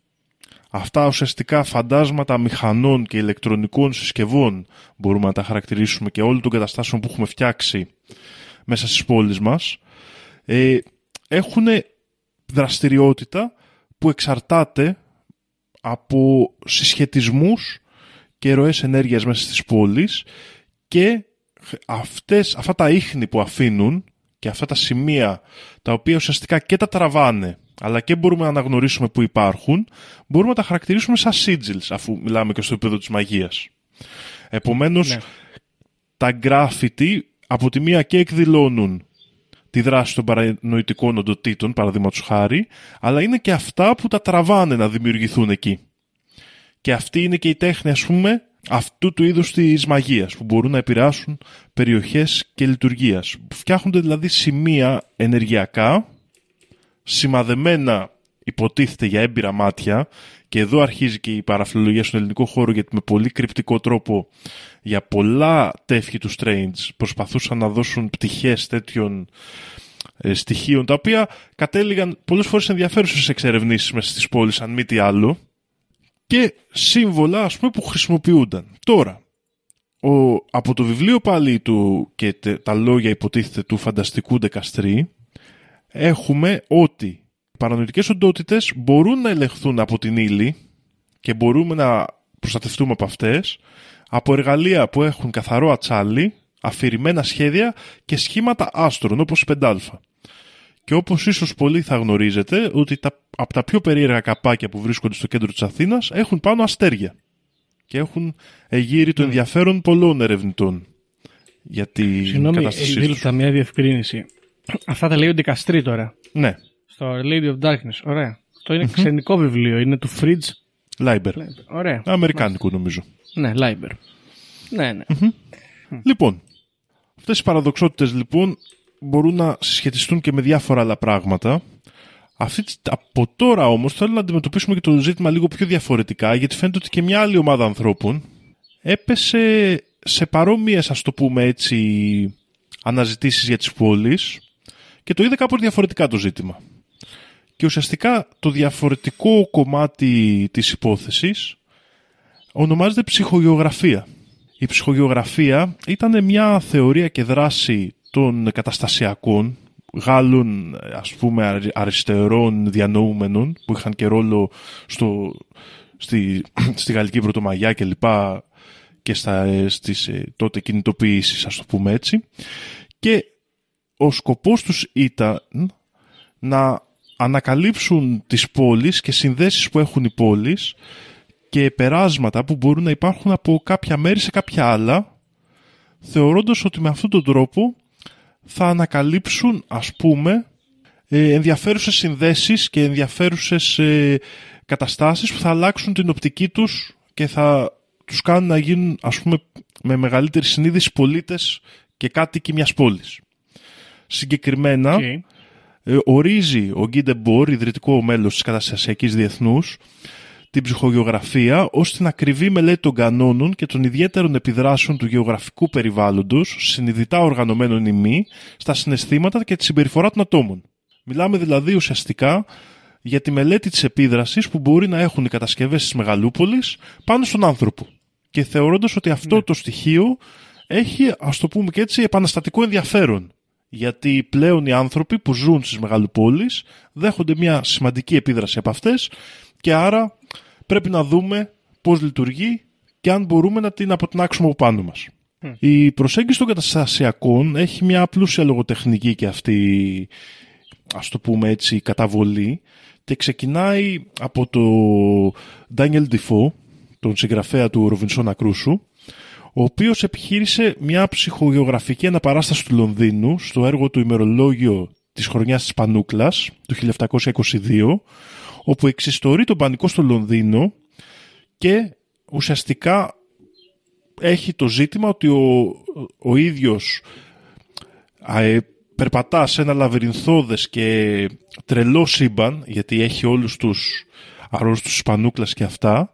αυτά ουσιαστικά φαντάσματα μηχανών και ηλεκτρονικών συσκευών, μπορούμε να τα χαρακτηρίσουμε, και όλων των καταστάσεων που έχουμε φτιάξει μέσα στις πόλεις μας, ε, έχουν δραστηριότητα που εξαρτάται από συσχετισμούς και ροές ενέργειας μέσα στις πόλεις, και αυτές, αυτά τα ίχνη που αφήνουν και αυτά τα σημεία τα οποία ουσιαστικά και τα τραβάνε αλλά και μπορούμε να αναγνωρίσουμε που υπάρχουν, μπορούμε να τα χαρακτηρίσουμε σαν sigils, αφού μιλάμε και στο επίπεδο της μαγείας. Επομένως, ναι. τα γκράφιτι από τη μία και εκδηλώνουν τη δράση των παρανοητικών οντοτήτων, παραδείγματος χάρη, αλλά είναι και αυτά που τα τραβάνε να δημιουργηθούν εκεί. Και αυτή είναι και η τέχνη, ας πούμε, αυτού του είδους της μαγείας, που μπορούν να επηρεάσουν περιοχές και λειτουργίας. Φτιάχνονται δηλαδή σημεία ενεργειακά, σημαδεμένα υποτίθεται για έμπειρα μάτια, και εδώ αρχίζει και η παραφιλολογία στον ελληνικό χώρο, γιατί με πολύ κρυπτικό τρόπο για πολλά τεύχη του Strange προσπαθούσαν να δώσουν πτυχές τέτοιων ε, στοιχείων, τα οποία κατέληγαν πολλές φορές ενδιαφέρουσες εξερευνήσεις μέσα στις πόλεις, αν μη τι άλλο, και σύμβολα, ας πούμε, που χρησιμοποιούνταν. Τώρα, ο, από το βιβλίο πάλι του και τε, τα λόγια υποτίθεται του φανταστικού Ντεκαστρί, έχουμε ότι οι παρανοητικές οντότητες μπορούν να ελεγχθούν από την ύλη και μπορούμε να προστατευτούμε από αυτές, από εργαλεία που έχουν καθαρό ατσάλι, αφηρημένα σχέδια και σχήματα άστρων, όπως η πεντάλφα. Και όπως ίσως πολλοί θα γνωρίζετε, ότι τα, από τα πιο περίεργα καπάκια που βρίσκονται στο κέντρο της Αθήνας έχουν πάνω αστέρια και έχουν εγείρει το ενδιαφέρον πολλών ερευνητών για την Συγγνώμη, κατάστασή τους. Συγγνώμη, μια διευκρίνηση. Αυτά τα λέει ο Ντεκαστρί τώρα. Ναι. Στο Lady of Darkness. Ωραία. Αυτό είναι mm-hmm. ξενικό βιβλίο. Είναι του Fritz Leiber. Ωραία. Αμερικάνικο νομίζω. Ναι, Leiber. Ναι, ναι. Mm-hmm. Mm. Λοιπόν, αυτές οι παραδοξότητες λοιπόν μπορούν να συσχετιστούν και με διάφορα άλλα πράγματα. Αυτή, από τώρα όμως θέλω να αντιμετωπίσουμε και το ζήτημα λίγο πιο διαφορετικά, γιατί φαίνεται ότι και μια άλλη ομάδα ανθρώπων έπεσε σε παρόμοιες, ας το πούμε έτσι, αναζητήσεις για τις πόλεις και το είδε κάπως διαφορετικά το ζήτημα. Και ουσιαστικά το διαφορετικό κομμάτι της υπόθεσης ονομάζεται ψυχογεωγραφία. Η ψυχογεωγραφία ήταν μια θεωρία και δράση των καταστασιακών Γάλλων, ας πούμε, αριστερών διανοούμενων που είχαν και ρόλο στο, στη, στη Γαλλική Πρωτομαγιά και λοιπά και στα, στις τότε κινητοποιήσεις, ας το πούμε έτσι. Και ο σκοπός τους ήταν να ανακαλύψουν τις πόλεις και συνδέσεις που έχουν οι πόλεις και περάσματα που μπορούν να υπάρχουν από κάποια μέρη σε κάποια άλλα, θεωρώντας ότι με αυτόν τον τρόπο θα ανακαλύψουν, ας πούμε, ενδιαφέρουσες συνδέσεις και ενδιαφέρουσες καταστάσεις που θα αλλάξουν την οπτική τους και θα τους κάνουν να γίνουν, ας πούμε, με μεγαλύτερη συνείδηση πολίτες και κάτοικοι μιας πόλης. Συγκεκριμένα, okay. ορίζει ο Γκί ντε Μπορ, ιδρυτικό μέλος της Καταστασιακής Διεθνούς, την ψυχογεωγραφία ως την ακριβή μελέτη των κανόνων και των ιδιαίτερων επιδράσεων του γεωγραφικού περιβάλλοντος, συνειδητά οργανωμένων ή μη, στα συναισθήματα και τη συμπεριφορά των ατόμων. Μιλάμε δηλαδή ουσιαστικά για τη μελέτη της επίδρασης που μπορεί να έχουν οι κατασκευές της μεγαλούπολης πάνω στον άνθρωπο. Και θεωρώντας ότι αυτό ναι. το στοιχείο έχει, ας το πούμε και έτσι, επαναστατικό ενδιαφέρον. Γιατί πλέον οι άνθρωποι που ζουν στις μεγαλοπόλεις δέχονται μια σημαντική επίδραση από αυτές και άρα πρέπει να δούμε πώς λειτουργεί και αν μπορούμε να την αποτινάξουμε από πάνω μας. Mm. Η προσέγγιση των καταστασιακών έχει μια πλούσια λογοτεχνική και αυτή, ας το πούμε έτσι, καταβολή και ξεκινάει από το Daniel Defoe, τον συγγραφέα του Ροβινσόνα Κρούσου, ο οποίος επιχείρησε μια ψυχογεωγραφική αναπαράσταση του Λονδίνου στο έργο του «Ημερολόγιο της χρονιάς της Πανούκλας» του χίλια επτακόσια είκοσι δύο, όπου εξιστορεί τον πανικό στο Λονδίνο και ουσιαστικά έχει το ζήτημα ότι ο, ο ίδιος α, περπατά σε ένα λαβυρινθώδες και τρελό σύμπαν, γιατί έχει όλους τους αρρώστους της Πανούκλας και αυτά,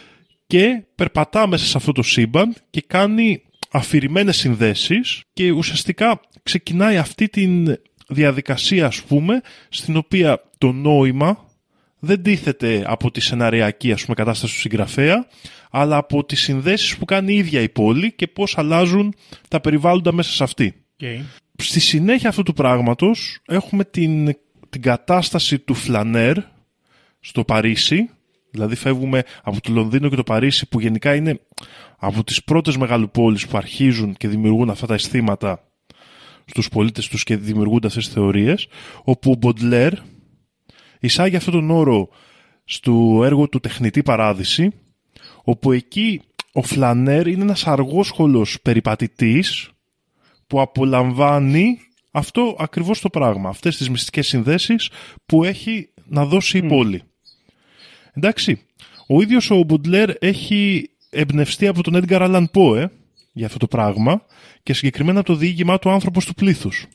και περπατά μέσα σε αυτό το σύμπαν και κάνει αφηρημένες συνδέσεις και ουσιαστικά ξεκινάει αυτή τη διαδικασία, ας πούμε, στην οποία το νόημα δεν τίθεται από τη σεναριακή, ας πούμε, κατάσταση του συγγραφέα, αλλά από τις συνδέσεις που κάνει η ίδια η πόλη και πώς αλλάζουν τα περιβάλλοντα μέσα σε αυτή. Okay. Στη συνέχεια αυτού του πράγματος έχουμε την, την κατάσταση του Φλανέρ στο Παρίσι. Δηλαδή φεύγουμε από το Λονδίνο και το Παρίσι που γενικά είναι από τις πρώτες μεγαλοπόλεις που αρχίζουν και δημιουργούν αυτά τα αισθήματα στους πολίτες τους και δημιουργούνται αυτές τις θεωρίες, όπου ο Μποντλέρ εισάγει αυτόν τον όρο στο έργο του «Τεχνητή παράδειση», όπου εκεί ο Φλανέρ είναι ένας αργόσχολος περιπατητής που απολαμβάνει αυτό ακριβώς το πράγμα, αυτές τις μυστικές συνδέσεις που έχει να δώσει η πόλη. Εντάξει, ο ίδιος ο Μποντλέρ έχει εμπνευστεί από τον Έντγκαρ Άλαν Πόε για αυτό το πράγμα και συγκεκριμένα το διήγημά του «Άνθρωπος του πλήθους»,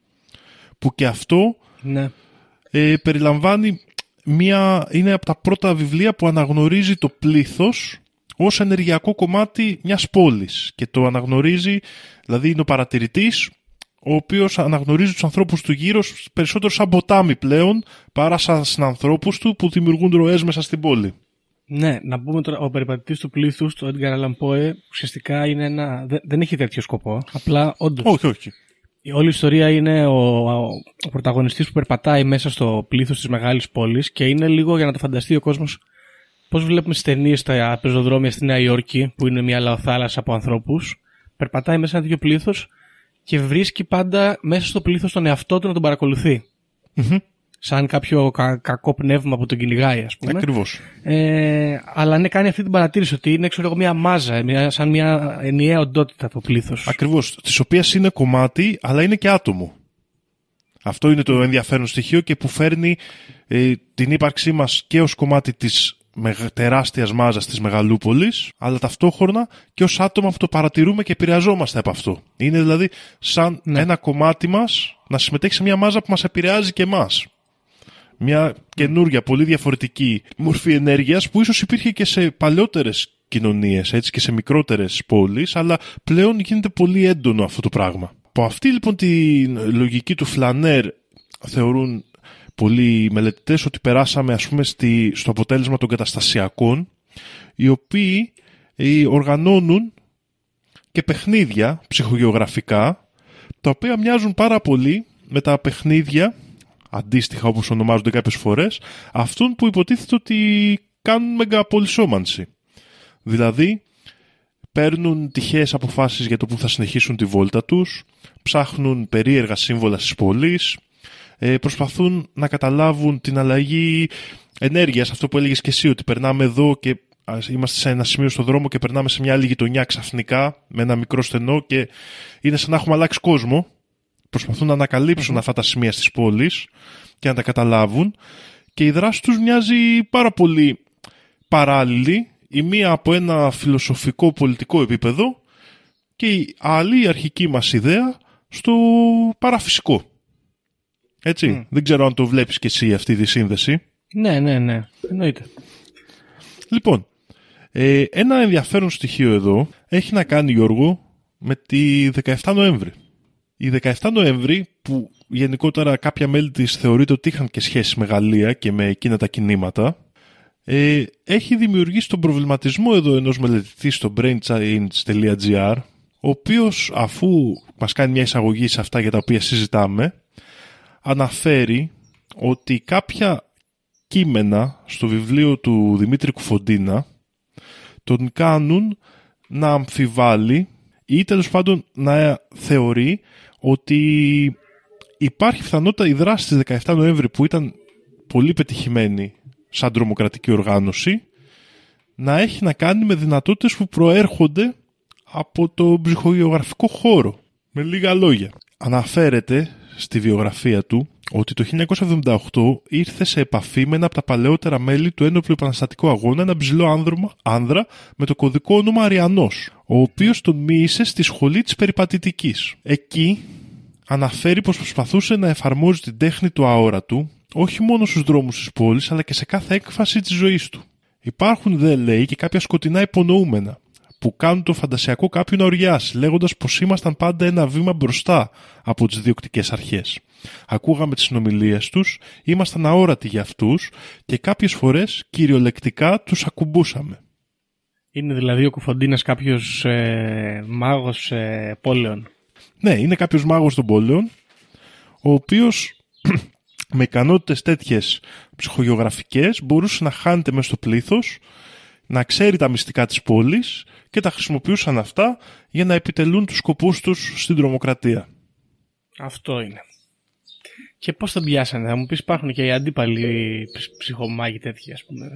που και αυτό ναι. ε, περιλαμβάνει μια, είναι από τα πρώτα βιβλία που αναγνωρίζει το πλήθος ως ενεργειακό κομμάτι μιας πόλης και το αναγνωρίζει, δηλαδή είναι ο παρατηρητής ο οποίος αναγνωρίζει τους ανθρώπους του γύρω περισσότερο σαν ποτάμι πλέον παρά σαν συνανθρώπους του που δημιουργούν ροές μέσα στην πόλη. Ναι, να πούμε τώρα, ο περιπατητής του πλήθους, το Έντγκαρ Άλαν Πόε, ουσιαστικά είναι ένα, δεν, δεν έχει τέτοιο σκοπό, απλά όντως. Όχι, όχι. Η όλη η ιστορία είναι ο, ο, ο πρωταγωνιστής που περπατάει μέσα στο πλήθος της μεγάλης πόλης και είναι λίγο για να το φανταστεί ο κόσμος πώς βλέπουμε στις ταινίες στα πεζοδρόμια στη Νέα Υόρκη που είναι μια λαοθάλασσα από ανθρώπους. Περπατάει μέσα ένα τέτοιο πλήθος και βρίσκει πάντα μέσα στο πλήθος τον εαυτό του να τον παρακολουθεί. Mm-hmm. Σαν κάποιο κα, κακό πνεύμα που τον κυνηγάει, ας πούμε. Ακριβώς. Ε, αλλά ναι, κάνει αυτή την παρατήρηση ότι είναι, ξέρω εγώ, μια μάζα, μια, σαν μια ενιαία οντότητα το πλήθος. Ακριβώς. Της οποίας είναι κομμάτι, αλλά είναι και άτομο. Αυτό είναι το ενδιαφέρον στοιχείο και που φέρνει ε, την ύπαρξή μας και ως κομμάτι της τεράστιας μάζας της μεγαλούπολης, αλλά ταυτόχρονα και ως άτομα που το παρατηρούμε και επηρεαζόμαστε από αυτό. Είναι δηλαδή σαν ναι. ένα κομμάτι μας να συμμετέχει σε μια μάζα που μας επηρεάζει και εμάς. Μια καινούργια, πολύ διαφορετική μορφή ενέργειας που ίσως υπήρχε και σε παλιότερες κοινωνίες, έτσι, και σε μικρότερες πόλεις, αλλά πλέον γίνεται πολύ έντονο αυτό το πράγμα. Από αυτή λοιπόν τη λογική του Φλανέρ θεωρούν πολλοί μελετητές ότι περάσαμε, ας πούμε, στη, στο αποτέλεσμα των καταστασιακών, οι οποίοι ε, οργανώνουν και παιχνίδια ψυχογεωγραφικά, τα οποία μοιάζουν πάρα πολύ με τα παιχνίδια, αντίστοιχα όπως ονομάζονται κάποιες φορές, αυτών που υποτίθεται ότι κάνουν μεγαπολισόμανση. Δηλαδή, παίρνουν τυχαίες αποφάσεις για το που θα συνεχίσουν τη βόλτα τους, ψάχνουν περίεργα σύμβολα στις πόλεις, ε, προσπαθούν να καταλάβουν την αλλαγή ενέργειας, αυτό που έλεγες και εσύ, ότι περνάμε εδώ και είμαστε σε ένα σημείο στο δρόμο και περνάμε σε μια άλλη γειτονιά ξαφνικά, με ένα μικρό στενό και είναι σαν να έχουμε αλλάξει κόσμο. Προσπαθούν να ανακαλύψουν mm-hmm. αυτά τα σημεία στις πόλεις και να τα καταλάβουν και η δράση τους μοιάζει πάρα πολύ παράλληλη, η μία από ένα φιλοσοφικό πολιτικό επίπεδο και η άλλη, η αρχική μας ιδέα, στο παραφυσικό. Έτσι, mm. δεν ξέρω αν το βλέπεις και εσύ αυτή τη σύνδεση. Ναι, ναι, ναι, εννοείται. Λοιπόν, ε, ένα ενδιαφέρον στοιχείο εδώ έχει να κάνει, Γιώργο, με τη δεκαεφτά Νοέμβρη. Η δεκαεφτά Νοέμβρη, που γενικότερα κάποια μέλη της θεωρείται ότι είχαν και σχέση με Γαλλία και με εκείνα τα κινήματα, ε, έχει δημιουργήσει τον προβληματισμό εδώ ενός μελετητή στο brainchains τελεία gr, ο οποίος, αφού μας κάνει μια εισαγωγή σε αυτά για τα οποία συζητάμε, αναφέρει ότι κάποια κείμενα στο βιβλίο του Δημήτρη Κουφοντίνα τον κάνουν να αμφιβάλλει ή τέλος πάντων να θεωρεί ότι υπάρχει πιθανότητα η δράση της δεκαεφτά Νοέμβρη, που ήταν πολύ πετυχημένη σαν τρομοκρατική οργάνωση, να έχει να κάνει με δυνατότητες που προέρχονται από το ψυχογεωγραφικό χώρο. Με λίγα λόγια, αναφέρεται στη βιογραφία του ότι το χίλια εννιακόσια εβδομήντα οκτώ ήρθε σε επαφή με ένα από τα παλαιότερα μέλη του ένοπλου επαναστατικού αγώνα, ένα ψηλό άνδρωμα, άνδρα με το κωδικό όνομα Αριανός, ο οποίος τον μοίησε στη σχολή της περιπατητικής. Εκεί αναφέρει πως προσπαθούσε να εφαρμόζει την τέχνη του αόρατου όχι μόνο στους δρόμους της πόλης, αλλά και σε κάθε έκφαση της ζωής του. Υπάρχουν, δε λέει, και κάποια σκοτεινά υπονοούμενα που κάνουν το φαντασιακό κάποιου να οριάσει, λέγοντας πως ήμασταν πάντα ένα βήμα μπροστά από τις διοκτικές αρχές. Ακούγαμε τις συνομιλίες τους, ήμασταν αόρατοι για αυτούς και κάποιες φορές κυριολεκτικά τους ακουμπούσαμε. Είναι δηλαδή ο Κουφοντίνας κάποιος ε, μάγος ε, πόλεων. Ναι, είναι κάποιος μάγος των πόλεων, ο οποίος με ικανότητες τέτοιες ψυχογεωγραφικές μπορούσε να χάνεται μέσα στο πλήθος, να ξέρει τα μυστικά της πόλης και τα χρησιμοποιούσαν αυτά για να επιτελούν τους σκοπούς τους στην τρομοκρατία. Αυτό είναι. Και πώς τον πιάσανε, θα μου πεις, υπάρχουν και οι αντίπαλοι ψυχομάγοι τέτοιοι, ας πούμε.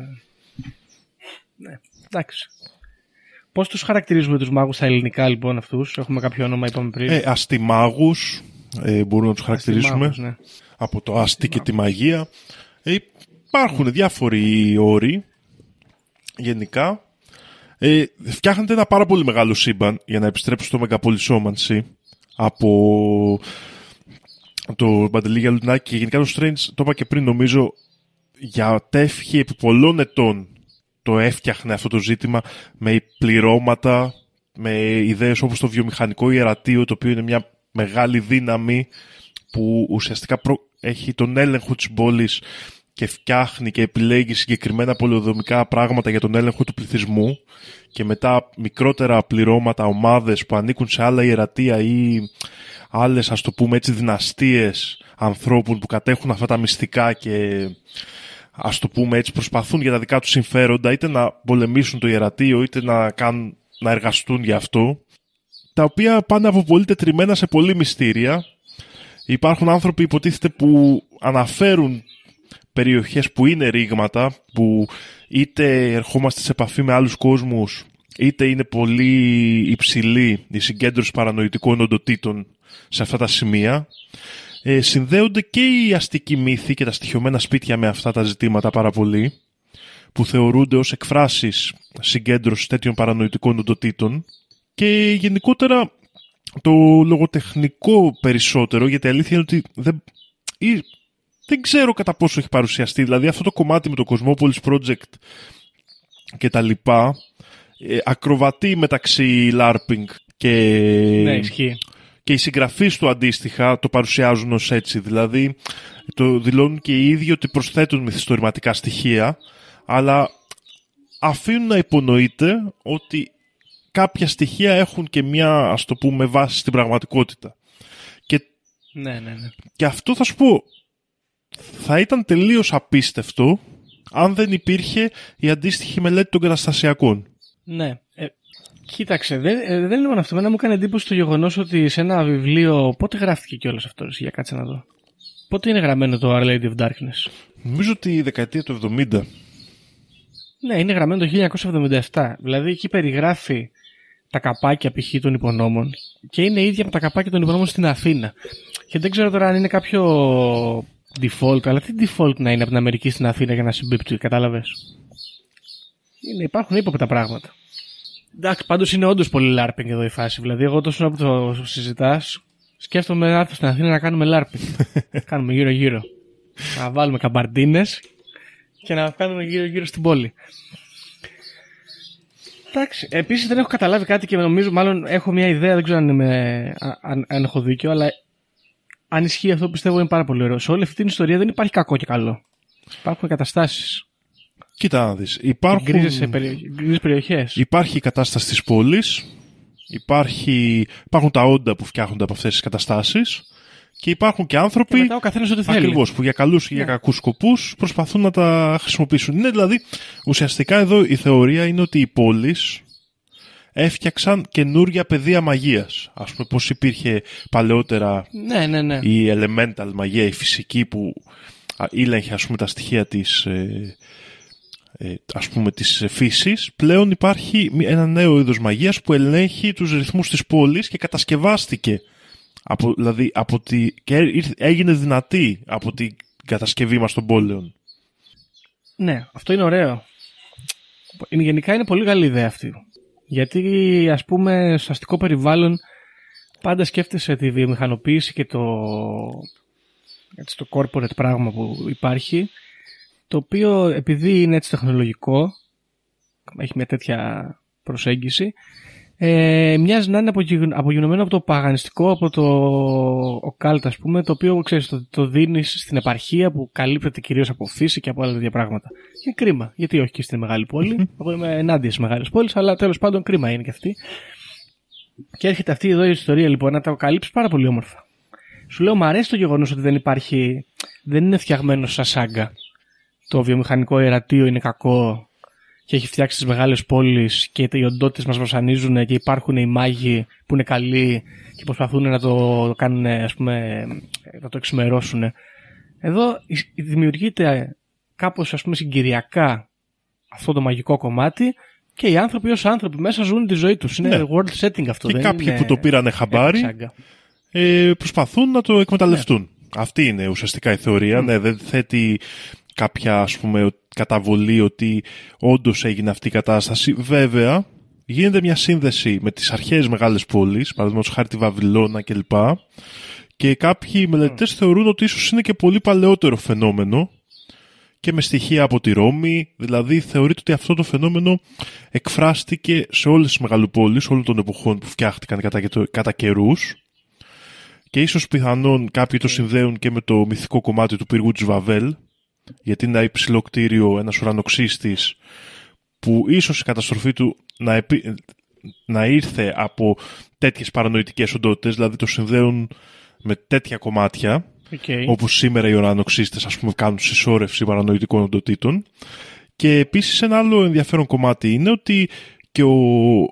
Ναι, εντάξει. Πώς τους χαρακτηρίζουμε τους μάγους στα ελληνικά, λοιπόν, αυτούς? Έχουμε κάποιο όνομα, είπαμε πριν. Ε, αστιμάγους, ε, μπορούμε να τους χαρακτηρίσουμε. Αστιμάγους, ναι. Από το άστι και τη μαγεία. Ε, υπάρχουν διάφοροι όροι, γενικά. Ε, φτιάχνεται ένα πάρα πολύ μεγάλο σύμπαν, για να επιστρέψω στο Μεγαπολισόμανση, από το Παντελή Γιαλουτινάκη και γενικά το Strange, το είπα και πριν, νομίζω, για τεύχη επί πολλών ετών το έφτιαχνε αυτό το ζήτημα με πληρώματα, με ιδέες όπως το βιομηχανικό ιερατείο, το οποίο είναι μια μεγάλη δύναμη που ουσιαστικά προ... έχει τον έλεγχο της πόλης και φτιάχνει και επιλέγει συγκεκριμένα πολεοδομικά πράγματα για τον έλεγχο του πληθυσμού, και μετά μικρότερα πληρώματα, ομάδες που ανήκουν σε άλλα ιερατεία ή άλλες, ας το πούμε έτσι, δυναστείες ανθρώπων που κατέχουν αυτά τα μυστικά και, ας το πούμε έτσι, προσπαθούν για τα δικά τους συμφέροντα, είτε να πολεμήσουν το ιερατείο είτε να, κάνουν, να εργαστούν για αυτό, τα οποία πάνε από πολύ τετριμένα σε πολύ μυστήρια. Υπάρχουν άνθρωποι, υποτίθεται, που αναφέρουν περιοχές που είναι ρήγματα, που είτε ερχόμαστε σε επαφή με άλλους κόσμους, είτε είναι πολύ υψηλή η συγκέντρωση παρανοητικών οντοτήτων σε αυτά τα σημεία. Ε, συνδέονται και οι αστικοί μύθοι και τα στοιχειωμένα σπίτια με αυτά τα ζητήματα πάρα πολύ, που θεωρούνται ως εκφράσεις συγκέντρωσης τέτοιων παρανοητικών οντοτήτων, και γενικότερα το λογοτεχνικό περισσότερο, γιατί η αλήθεια είναι ότι δεν, ή, δεν ξέρω κατά πόσο έχει παρουσιαστεί, δηλαδή αυτό το κομμάτι με το Cosmopolis Project και τα λοιπά, ε, ακροβατεί μεταξύ LARPing και, ναι, ισχύει, και οι συγγραφείς του αντίστοιχα το παρουσιάζουν ως έτσι, δηλαδή το δηλώνουν και οι ίδιοι ότι προσθέτουν μυθιστορηματικά στοιχεία, αλλά αφήνουν να υπονοείται ότι κάποια στοιχεία έχουν και μια, ας το πούμε, βάση στην πραγματικότητα. Και, ναι, ναι, ναι. και αυτό θα σου πω, θα ήταν τελείως απίστευτο αν δεν υπήρχε η αντίστοιχη μελέτη των καταστασιακών. Ναι. Ε, κοίταξε, δεν, ε, δεν είναι μόνο αυτό. Μένα μου έκανε εντύπωση το γεγονός ότι σε ένα βιβλίο. Πότε γράφτηκε κιόλας αυτό, για κάτσε να δω. Πότε είναι γραμμένο το Our Lady of Darkness? Νομίζω ότι η δεκαετία του εβδομήντα. Ναι, είναι γραμμένο το χίλια εννιακόσια εβδομήντα επτά. Δηλαδή εκεί περιγράφει τα καπάκια π.χ. των υπονόμων και είναι ίδια με τα καπάκια των υπονόμων στην Αθήνα. Και δεν ξέρω τώρα αν είναι κάποιο default, αλλά τι default να είναι από την Αμερική στην Αθήνα για να συμπίπτει, κατάλαβες? Είναι, υπάρχουν ύποπτα πράγματα. Εντάξει, πάντως είναι όντως πολύ LARPing εδώ η φάση. Δηλαδή, εγώ τόσο που το συζητάς, σκέφτομαι να έρθω στην Αθήνα να κάνουμε LARPing. Κάνουμε γύρω-γύρω. Να βάλουμε καμπαρντίνες και να κάνουμε γύρω-γύρω στην πόλη. Εντάξει. Επίσης δεν έχω καταλάβει κάτι και νομίζω, μάλλον έχω μια ιδέα, δεν ξέρω αν, είμαι, αν, αν έχω δίκιο, αλλά αν ισχύει αυτό πιστεύω είναι πάρα πολύ ωραίο. Σε όλη αυτή την ιστορία δεν υπάρχει κακό και καλό. Υπάρχουν καταστάσεις. Κοίτα να δεις. Υπάρχουν... Γκρίζες περιοχές. Υπάρχει η κατάσταση της πόλης, υπάρχει... υπάρχουν τα όντα που φτιάχνονται από αυτές τις καταστάσεις και υπάρχουν και άνθρωποι και μετά ο καθένας ό,τι θέλει. Ακριβώς, που για καλούς και για κακούς σκοπούς προσπαθούν να τα χρησιμοποιήσουν. Είναι δηλαδή, ουσιαστικά εδώ η θεωρία είναι ότι οι πόλεις έφτιαξαν καινούρια πεδία μαγείας. Ας πούμε πώς υπήρχε παλαιότερα ναι, ναι, ναι. η elemental μαγεία, η φυσική που ήλεγχε ας πούμε τα στοιχεία της, ε, ε, ας πούμε, της φύσης. Πλέον υπάρχει ένα νέο είδος μαγείας που ελέγχει τους ρυθμούς της πόλης και κατασκευάστηκε. Από, δηλαδή, από τη, και έγινε δυνατή από την κατασκευή μας των πόλεων. Ναι, αυτό είναι ωραίο. Είναι, γενικά είναι πολύ καλή ιδέα αυτή. Γιατί ας πούμε στο αστικό περιβάλλον πάντα σκέφτεσαι τη βιομηχανοποίηση και το, έτσι, το corporate πράγμα που υπάρχει, το οποίο επειδή είναι έτσι τεχνολογικό, έχει μια τέτοια προσέγγιση, ε, μοιάζει να είναι απογεινωμένο από το παγανιστικό, από το οκάλτ, ας πούμε, το οποίο ξέρεις, το, το δίνεις στην επαρχία που καλύπτεται κυρίως από φύση και από άλλα τέτοια πράγματα. Είναι κρίμα, γιατί όχι και στην μεγάλη πόλη. Εγώ είμαι ενάντια στις μεγάλες πόλεις, αλλά τέλος πάντων κρίμα είναι και αυτή. Και έρχεται αυτή εδώ η ιστορία λοιπόν να τα καλύψει πάρα πολύ όμορφα. Σου λέω, μου αρέσει το γεγονός ότι δεν υπάρχει, δεν είναι φτιαγμένο σαν σάγκα. Το βιομηχανικό ιερατείο είναι κακό και έχει φτιάξει τις μεγάλες πόλεις και οι οντότητες μας βασανίζουν και υπάρχουν οι μάγοι που είναι καλοί και προσπαθούν να το κάνουν, ας πούμε, να το εξημερώσουν. Εδώ δημιουργείται κάπως, ας πούμε, συγκυριακά αυτό το μαγικό κομμάτι και οι άνθρωποι ως άνθρωποι μέσα ζουν τη ζωή τους. Είναι ναι. world setting αυτό. Και δεν κάποιοι είναι... που το πήρανε χαμπάρι ε, προσπαθούν να το εκμεταλλευτούν. Ναι. Αυτή είναι ουσιαστικά η θεωρία. Mm. Ναι, δεν θέτει κάποια, ας πούμε, καταβολή ότι όντως έγινε αυτή η κατάσταση. Βέβαια, γίνεται μια σύνδεση με τις αρχαίες μεγάλες πόλεις, παραδείγματος χάρη τη Βαβυλώνα κλπ. Και κάποιοι μελετητές mm. θεωρούν ότι ίσως είναι και πολύ παλαιότερο φαινόμενο και με στοιχεία από τη Ρώμη. Δηλαδή θεωρείται ότι αυτό το φαινόμενο εκφράστηκε σε όλες τις μεγαλοπόλεις όλων των εποχών που φτιάχτηκαν κατά, κατά καιρούς. Και ίσως πιθανόν κάποιοι το συνδέουν και με το μυθικό κομμάτι του πύργου της Βαβέλ, γιατί είναι ένα υψηλό κτίριο, ένας ουρανοξύστης, που ίσως η καταστροφή του να, επί... να ήρθε από τέτοιες παρανοητικές οντότητες, δηλαδή το συνδέουν με τέτοια κομμάτια, okay. όπως σήμερα οι ουρανοξύστες, ας πούμε, κάνουν συσσόρευση παρανοητικών οντοτήτων. Και επίσης ένα άλλο ενδιαφέρον κομμάτι είναι ότι και ο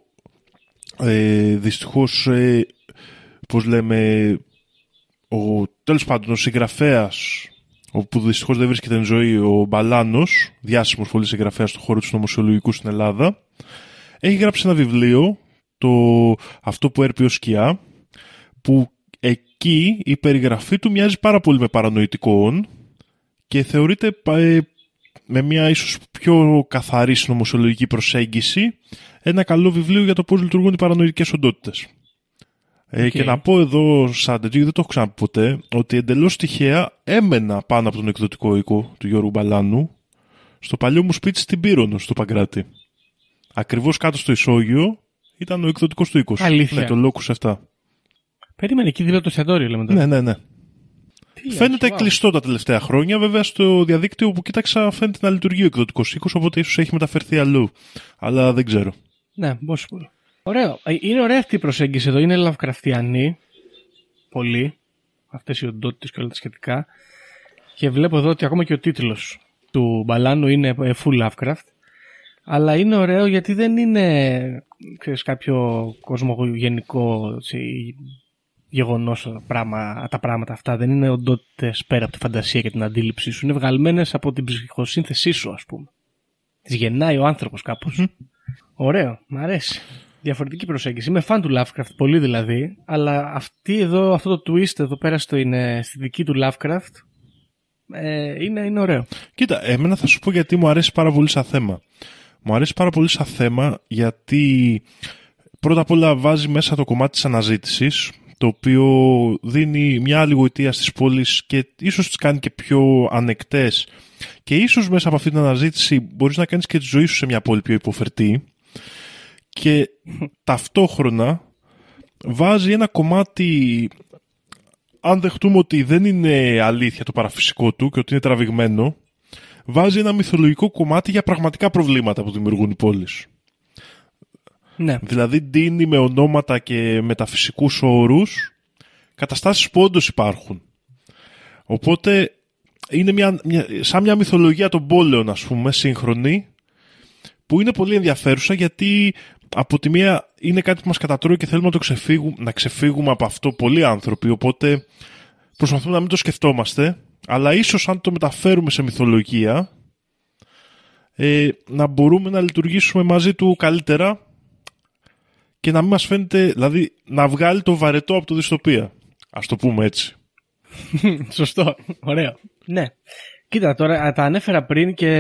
ε, δυστυχώς, ε, πώς λέμε, ο, τέλος πάντων, ο συγγραφέας, όπου δυστυχώς δεν βρίσκεται εν ζωή, ο Μπαλάνος, διάσημος πολύ συγγραφέας στον χώρο του νομοσιολογικού στην Ελλάδα, έχει γράψει ένα βιβλίο, το «Αυτό που έρπει ως σκιά», που εκεί η περιγραφή του μοιάζει πάρα πολύ με παρανοητικό όν και θεωρείται ε, με μια ίσως πιο καθαρή συνωμοσιολογική προσέγγιση ένα καλό βιβλίο για το πώς λειτουργούν οι παρανοητικές οντότητες. Okay. Και να πω εδώ, σαν τέτοιο, δεν το έχω ξαναπεί ποτέ, ότι εντελώς τυχαία έμενα πάνω από τον εκδοτικό οίκο του Γιώργου Μπαλάνου στο παλιό μου σπίτι στην Πύρονο, στο Παγκράτη. Ακριβώς κάτω στο ισόγειο ήταν ο εκδοτικός του οίκος. Αλήθεια. Ναι, το Λόκους επτά. Περίμενε εκεί δίπλα το εστιατόριο, λέμε τώρα. Ναι, ναι, ναι. Τι φαίνεται wow. κλειστό τα τελευταία χρόνια. Βέβαια στο διαδίκτυο που κοίταξα φαίνεται να λειτουργεί ο εκδοτικός οίκος, οπότε ίσως έχει μεταφερθεί αλλού. Αλλά δεν ξέρω. Ναι, πώς πολύ. Ωραίο. Είναι ωραία αυτή η προσέγγιση εδώ. Είναι λαβκραφτιανή. Πολύ. Αυτές οι οντότητες και όλα τα σχετικά. Και βλέπω εδώ ότι ακόμα και ο τίτλος του Μπαλάνου είναι full Lovecraft. Αλλά είναι ωραίο γιατί δεν είναι, ξέρεις, κάποιο κοσμογενικό γεγονός πράγμα, τα πράγματα αυτά. Δεν είναι οντότητες πέρα από τη φαντασία και την αντίληψή σου. Είναι βγαλμένες από την ψυχοσύνθεσή σου, ας πούμε. Τις γεννάει ο άνθρωπος κάπως. Mm. Ωραίο. Μ' αρέσει. Διαφορετική προσέγγιση. Είμαι φαν του Lovecraft, πολύ δηλαδή, αλλά αυτή εδώ, αυτό το twist εδώ πέρα στο είναι, στη δική του Lovecraft ε, είναι, είναι ωραίο. Κοίτα, εμένα θα σου πω γιατί μου αρέσει πάρα πολύ σαν θέμα. Μου αρέσει πάρα πολύ σαν θέμα γιατί πρώτα απ' όλα βάζει μέσα το κομμάτι της αναζήτησης, το οποίο δίνει μια άλλη γοητεία στις πόλεις και ίσως τις κάνει και πιο ανεκτές και ίσως μέσα από αυτή την αναζήτηση μπορείς να κάνεις και τη ζωή σου σε μια πόλη πιο υποφερτή. και ταυτόχρονα βάζει ένα κομμάτι, αν δεχτούμε ότι δεν είναι αλήθεια το παραφυσικό του και ότι είναι τραβηγμένο, βάζει ένα μυθολογικό κομμάτι για πραγματικά προβλήματα που δημιουργούν οι πόλεις. Ναι. Δηλαδή ντύνει με ονόματα και μεταφυσικούς όρους καταστάσεις που όντως υπάρχουν. Οπότε είναι μια, μια, σαν μια μυθολογία των πόλεων, ας πούμε, σύγχρονη, που είναι πολύ ενδιαφέρουσα, γιατί από τη μία είναι κάτι που μας κατατρώει και θέλουμε να, το ξεφύγουμε, να ξεφύγουμε από αυτό πολλοί άνθρωποι, οπότε προσπαθούμε να μην το σκεφτόμαστε, αλλά ίσως αν το μεταφέρουμε σε μυθολογία, ε, να μπορούμε να λειτουργήσουμε μαζί του καλύτερα και να μην μας φαίνεται, δηλαδή να βγάλει το βαρετό από το δυστοπία. Ας το πούμε έτσι. Σωστό. Ωραίο. Ναι. Κοίτα, τώρα τα ανέφερα πριν και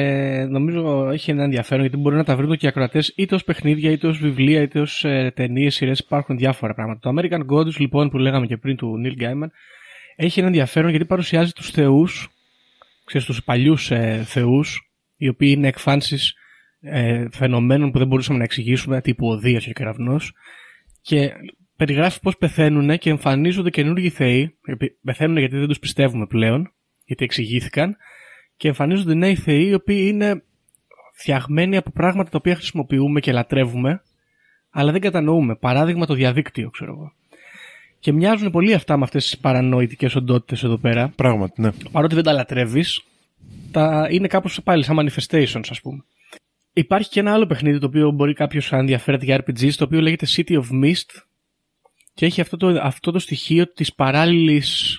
νομίζω έχει ένα ενδιαφέρον, γιατί μπορεί να τα βρουν και οι ακροατές είτε ως παιχνίδια, είτε ως βιβλία, είτε ως ε, ταινίες, σειρές. Υπάρχουν διάφορα πράγματα. Το American Gods, λοιπόν, που λέγαμε και πριν, του Neil Gaiman, έχει ένα ενδιαφέρον γιατί παρουσιάζει τους θεούς, ξέρεις, τους παλιούς ε, θεούς, οι οποίοι είναι εκφάνσεις ε, φαινομένων που δεν μπορούσαμε να εξηγήσουμε, τύπου ο Δίας και ο Κεραυνός, και περιγράφει πώς πεθαίνουν και εμφανίζονται καινούργιοι θεοί. Πεθαίνουν γιατί δεν τους πιστεύουμε πλέον, γιατί εξηγήθηκαν, και εμφανίζονται νέοι θεοί οι οποίοι είναι φτιαγμένοι από πράγματα τα οποία χρησιμοποιούμε και λατρεύουμε, αλλά δεν κατανοούμε. Παράδειγμα, το διαδίκτυο, ξέρω εγώ. Και μοιάζουν πολύ αυτά με αυτές τις παρανοητικές οντότητες εδώ πέρα. Πράγματι, ναι. Παρότι δεν τα λατρεύεις, τα είναι κάπως πάλι σαν manifestations, ας πούμε. Υπάρχει και ένα άλλο παιχνίδι το οποίο μπορεί κάποιος να ενδιαφέρεται για αρ πι τζις, το οποίο λέγεται City of Mist, και έχει αυτό το, αυτό το στοιχείο της παράλληλης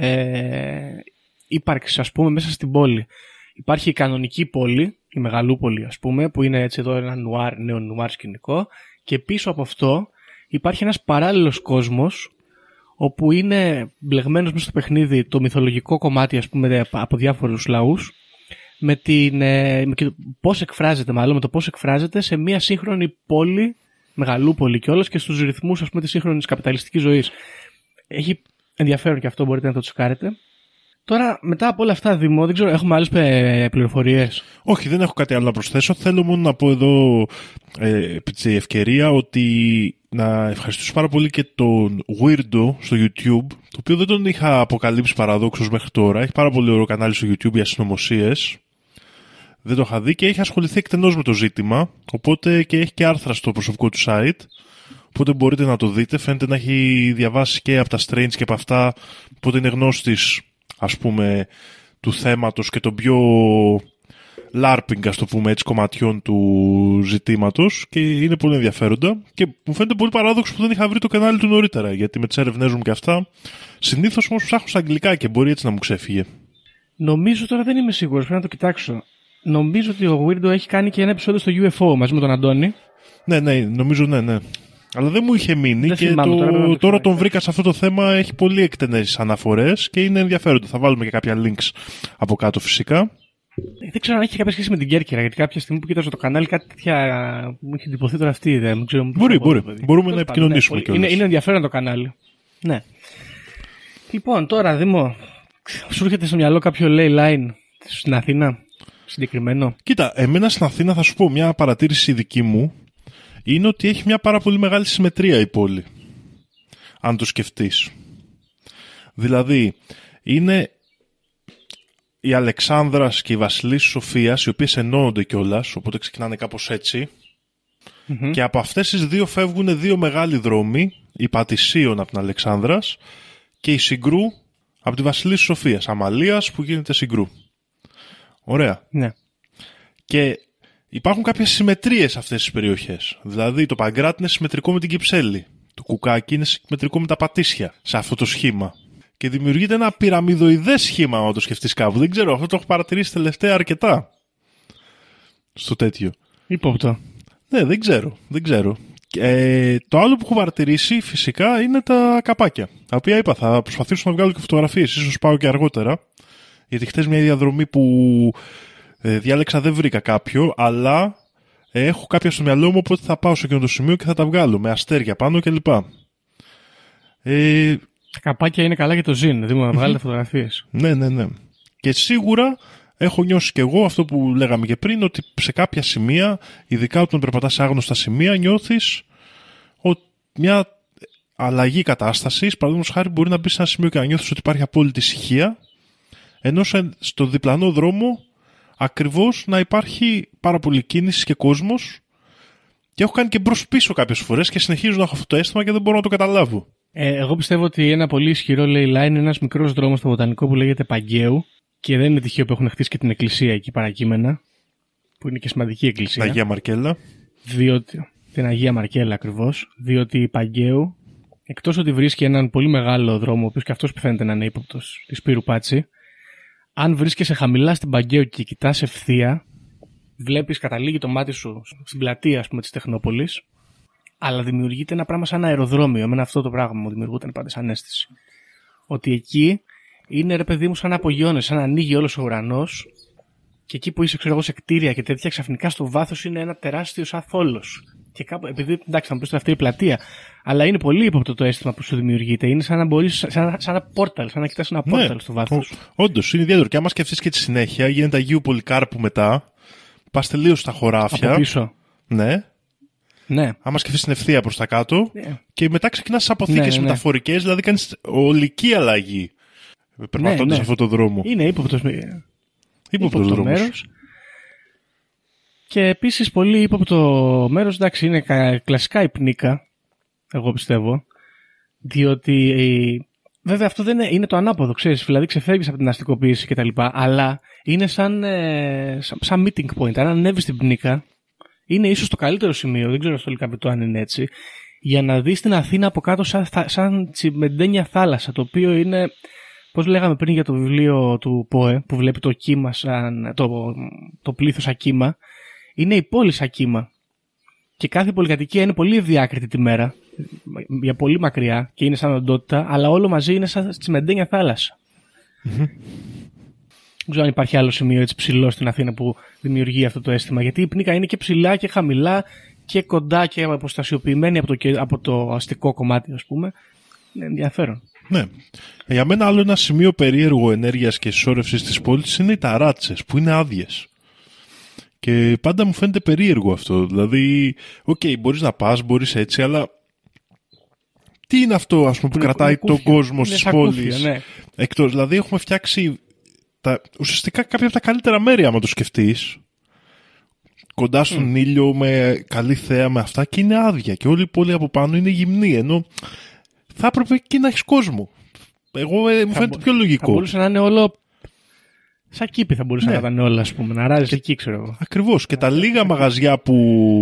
ε, ύπαρξης, ας πούμε, μέσα στην πόλη. Υπάρχει η κανονική πόλη, η μεγαλούπολη, ας πούμε, που είναι έτσι εδώ ένα νουάρ, νέο νουάρ σκηνικό, και πίσω από αυτό υπάρχει ένας παράλληλος κόσμος, όπου είναι μπλεγμένος μέσα στο παιχνίδι το μυθολογικό κομμάτι, ας πούμε, από διάφορους λαούς, με, την, με το πώς εκφράζεται, μάλλον με το πώς εκφράζεται σε μια σύγχρονη πόλη, μεγαλούπολη κιόλας, και στους ρυθμούς, ας πούμε, της σύγχρονης καπιταλιστικής ζωής. Έχει ενδιαφέρον και αυτό, μπορείτε να το τσεκάρετε. Τώρα, μετά από όλα αυτά, Δήμο, δεν ξέρω, έχουμε άλλες πληροφορίες? Όχι, δεν έχω κάτι άλλο να προσθέσω. Θέλω μόνο να πω εδώ, ε, επί τη ευκαιρία, ότι να ευχαριστήσω πάρα πολύ και τον Weirdo στο YouTube, το οποίο δεν τον είχα αποκαλύψει παραδόξως μέχρι τώρα. Έχει πάρα πολύ ωραίο κανάλι στο YouTube για συνωμοσίες. Δεν το είχα δει και έχει ασχοληθεί εκτενώς με το ζήτημα, οπότε και έχει και άρθρα στο προσωπικό του site, οπότε μπορείτε να το δείτε. Φαίνεται να έχει διαβάσει και από τα Strange και από αυτά, οπότε είναι γνώστης, ας πούμε, του θέματος και των πιο LARPing, ας το πούμε έτσι, κομματιών του ζητήματος, και είναι πολύ ενδιαφέροντα και μου φαίνεται πολύ παράδοξο που δεν είχα βρει το κανάλι του νωρίτερα, γιατί με τις έρευνές μου και αυτά συνήθως όμως ψάχνω στα αγγλικά και μπορεί έτσι να μου ξέφυγε. Νομίζω, τώρα δεν είμαι σίγουρος, πρέπει να το κοιτάξω. Νομίζω ότι ο Weirdo έχει κάνει και ένα επεισόδιο στο γιου εφ ο μαζί με τον Αντώνη. Ναι, ναι, νομίζω ναι, ναι. Αλλά δεν μου είχε μείνει δεν και θυμάμαι, το, τώρα, τώρα τον βρήκα σε αυτό το θέμα, έχει πολύ εκτενές αναφορές και είναι ενδιαφέροντα. Θα βάλουμε και κάποια links από κάτω φυσικά. Δεν ξέρω αν έχει κάποια σχέση με την Κέρκυρα, γιατί κάποια στιγμή που κοίταζα το κανάλι κάτι τέτοια μου είχε εντυπωθεί τώρα αυτή η ιδέα. Δεν ξέρω, μπορεί, μπορεί. Πω, Μπορούμε να επικοινωνήσουμε ναι, κιόλας. Είναι, είναι ενδιαφέρον το κανάλι. Ναι. Λοιπόν, τώρα Δήμο, σου έρχεται στο μυαλό κάποιο ley line στην Αθήνα, συγκεκριμένο? Κοίτα, εμένα στην Αθήνα θα σου πω μια παρατήρηση δική μου. Είναι ότι έχει μια πάρα πολύ μεγάλη συμμετρία η πόλη. Αν το σκεφτείς. Δηλαδή, είναι η Αλεξάνδρας και η Βασιλής Σοφίας, οι οποίες ενώνονται κιόλας, οπότε ξεκινάνε κάπως έτσι. Mm-hmm. Και από αυτές τις δύο φεύγουν δύο μεγάλοι δρόμοι, η Πατησίων από την Αλεξάνδρας και η Συγκρού από τη Βασιλής Σοφίας. Αμαλίας που γίνεται Συγκρού. Ωραία. Ναι. Και υπάρχουν κάποιες συμμετρίες σε αυτές τις περιοχές. Δηλαδή το Παγκράτη είναι συμμετρικό με την Κυψέλη. Το Κουκάκι είναι συμμετρικό με τα Πατήσια σε αυτό το σχήμα. Και δημιουργείται ένα πυραμιδοειδές σχήμα, αν το σκεφτείς κάπου. Δεν ξέρω, αυτό το έχω παρατηρήσει τελευταία αρκετά. Στο τέτοιο. Υπόπτω. Ναι, δεν ξέρω. Δεν ξέρω. Ε, το άλλο που έχω παρατηρήσει φυσικά είναι τα καπάκια. Τα οποία είπα, θα προσπαθήσω να βγάλω και φωτογραφίες. Ίσως πάω και αργότερα. Γιατί χτες μια διαδρομή που ε, διάλεξα δεν βρήκα κάποιο, αλλά ε, έχω κάποια στο μυαλό μου, οπότε θα πάω σε εκείνο το σημείο και θα τα βγάλω με αστέρια πάνω κλπ. Ε, τα καπάκια είναι καλά για το ζήν, δηλαδή μου να βγάλετε φωτογραφίες. Ναι, ναι, ναι. Και σίγουρα έχω νιώσει κι εγώ αυτό που λέγαμε και πριν, ότι σε κάποια σημεία, ειδικά όταν περπατάς σε άγνωστα σημεία, νιώθεις ότι μια αλλαγή κατάστασης, παραδείγματος χάρη, μπορεί να μπει σε ένα σημείο και να νιώθεις ότι υπάρχει απόλυτη ησυχία, ενώ στο διπλανό δρόμο ακριβώς να υπάρχει πάρα πολύ κίνηση και κόσμος, και έχω κάνει και μπρος πίσω κάποιες φορές και συνεχίζω να έχω αυτό το αίσθημα και δεν μπορώ να το καταλάβω. Ε, εγώ πιστεύω ότι ένα πολύ ισχυρό λέει line είναι ένας μικρός δρόμος στο Βοτανικό που λέγεται Παγκαίου, και δεν είναι τυχαίο που έχουν χτίσει και την εκκλησία εκεί παρακείμενα, που είναι και σημαντική εκκλησία. Την Αγία Μαρκέλα. Διότι, την Αγία Μαρκέλα ακριβώς, διότι η Παγκαίου, εκτός ότι βρίσκει έναν πολύ μεγάλο δρόμο, ο οποίος και αυτός φαίνεται να είναι ύποπτος, της Σπύρου Πάτση, αν βρίσκεσαι χαμηλά στην Παγκαίου και κοιτάς ευθεία, βλέπεις, καταλήγει το μάτι σου στην πλατεία, ας πούμε, της Τεχνόπολης, αλλά δημιουργείται ένα πράγμα σαν αεροδρόμιο. Εμένα αυτό το πράγμα μου δημιουργούταν πάντα σαν αίσθηση. Ότι εκεί είναι, ρε παιδί μου, σαν να απογειώνεσαι, σαν να ανοίγει όλος ο ουρανός, και εκεί που είσαι, ξέρω εγώ, σε κτίρια και τέτοια, ξαφνικά στο βάθος είναι ένα τεράστιο σαν θόλος. Και κάπου, επειδή, εντάξει, θα μου πεις αυτή η πλατεία, αλλά είναι πολύ ύποπτο το αίσθημα που σου δημιουργείται. Είναι σαν να μπορείς, σαν, σαν ένα πόρταλ, σαν να κοιτάς ένα πόρταλ, ναι, στο βάθος. Όντως, είναι ιδιαίτερο. Και άμα σκεφτείς και τη συνέχεια, γίνεται Αγίου Πολυκάρπου μετά, πας τελείως στα χωράφια. Από πίσω. Ναι. Ναι. Άμα σκεφτείς την ευθεία προς τα κάτω, ναι, και μετά ξεκινάς τις αποθήκες, ναι, ναι, ναι, μεταφορικές, δηλαδή κάνεις ολική αλλαγή περπατώντας, ναι, ναι, αυτόν τον δρόμο. Είναι ύποπτος, ύποπτος δρόμος. Μέρος. Και επίσης πολύ ύποπτο μέρος, εντάξει, είναι κλασικά η Πνίκα, εγώ πιστεύω, διότι βέβαια αυτό δεν είναι, είναι το ανάποδο, ξέρεις, δηλαδή ξεφεύγεις από την αστικοποίηση κτλ. Αλλά είναι σαν, σαν, σαν meeting point. Αν ανέβεις στην Πνίκα, είναι ίσως το καλύτερο σημείο, δεν ξέρω στο Λυκαβητό αν είναι έτσι, για να δεις την Αθήνα από κάτω σαν, σαν τσιμεντένια θάλασσα, το οποίο είναι, πώς λέγαμε πριν για το βιβλίο του ΠΟΕ, που βλέπει το κύμα σαν, το, το πλήθος σαν κύμα, είναι η πόλη σαν κύμα. Και κάθε πολυκατοικία είναι πολύ ευδιάκριτη τη μέρα, για πολύ μακριά, και είναι σαν οντότητα, αλλά όλο μαζί είναι σαν τσιμεντένια θάλασσα. Mm-hmm. Δεν ξέρω αν υπάρχει άλλο σημείο έτσι ψηλό στην Αθήνα που δημιουργεί αυτό το αίσθημα. Γιατί η Πνίκα είναι και ψηλά και χαμηλά και κοντά και αποστασιοποιημένη από το, από το αστικό κομμάτι, ας πούμε. Είναι ενδιαφέρον. Ναι. Για μένα άλλο ένα σημείο περίεργο ενέργειας και συσσόρευσης της πόλης είναι οι ταράτσες που είναι άδειες. Και πάντα μου φαίνεται περίεργο αυτό. Δηλαδή, οκ, okay, μπορείς να πας, μπορείς έτσι, αλλά τι είναι αυτό, ας πούμε, που είναι, κρατάει είναι τον κόσμο στις πόλεις. Ναι. Εκτός, δηλαδή έχουμε φτιάξει τα, ουσιαστικά κάποια από τα καλύτερα μέρη, άμα το σκεφτείς, κοντά στον mm. ήλιο, με καλή θέα, με αυτά, και είναι άδεια και όλη η πόλη από πάνω είναι γυμνή, ενώ θα έπρεπε εκεί να έχεις κόσμο. Εγώ ε, μου φαίνεται μπο... πιο λογικό. Θα μπορούσε να είναι όλο σαν κήπη, θα μπορούσε, ναι, να ήταν όλα, ας πούμε, να ράζεις εκεί, ξέρω εγώ. Ακριβώς, και τα λίγα μαγαζιά που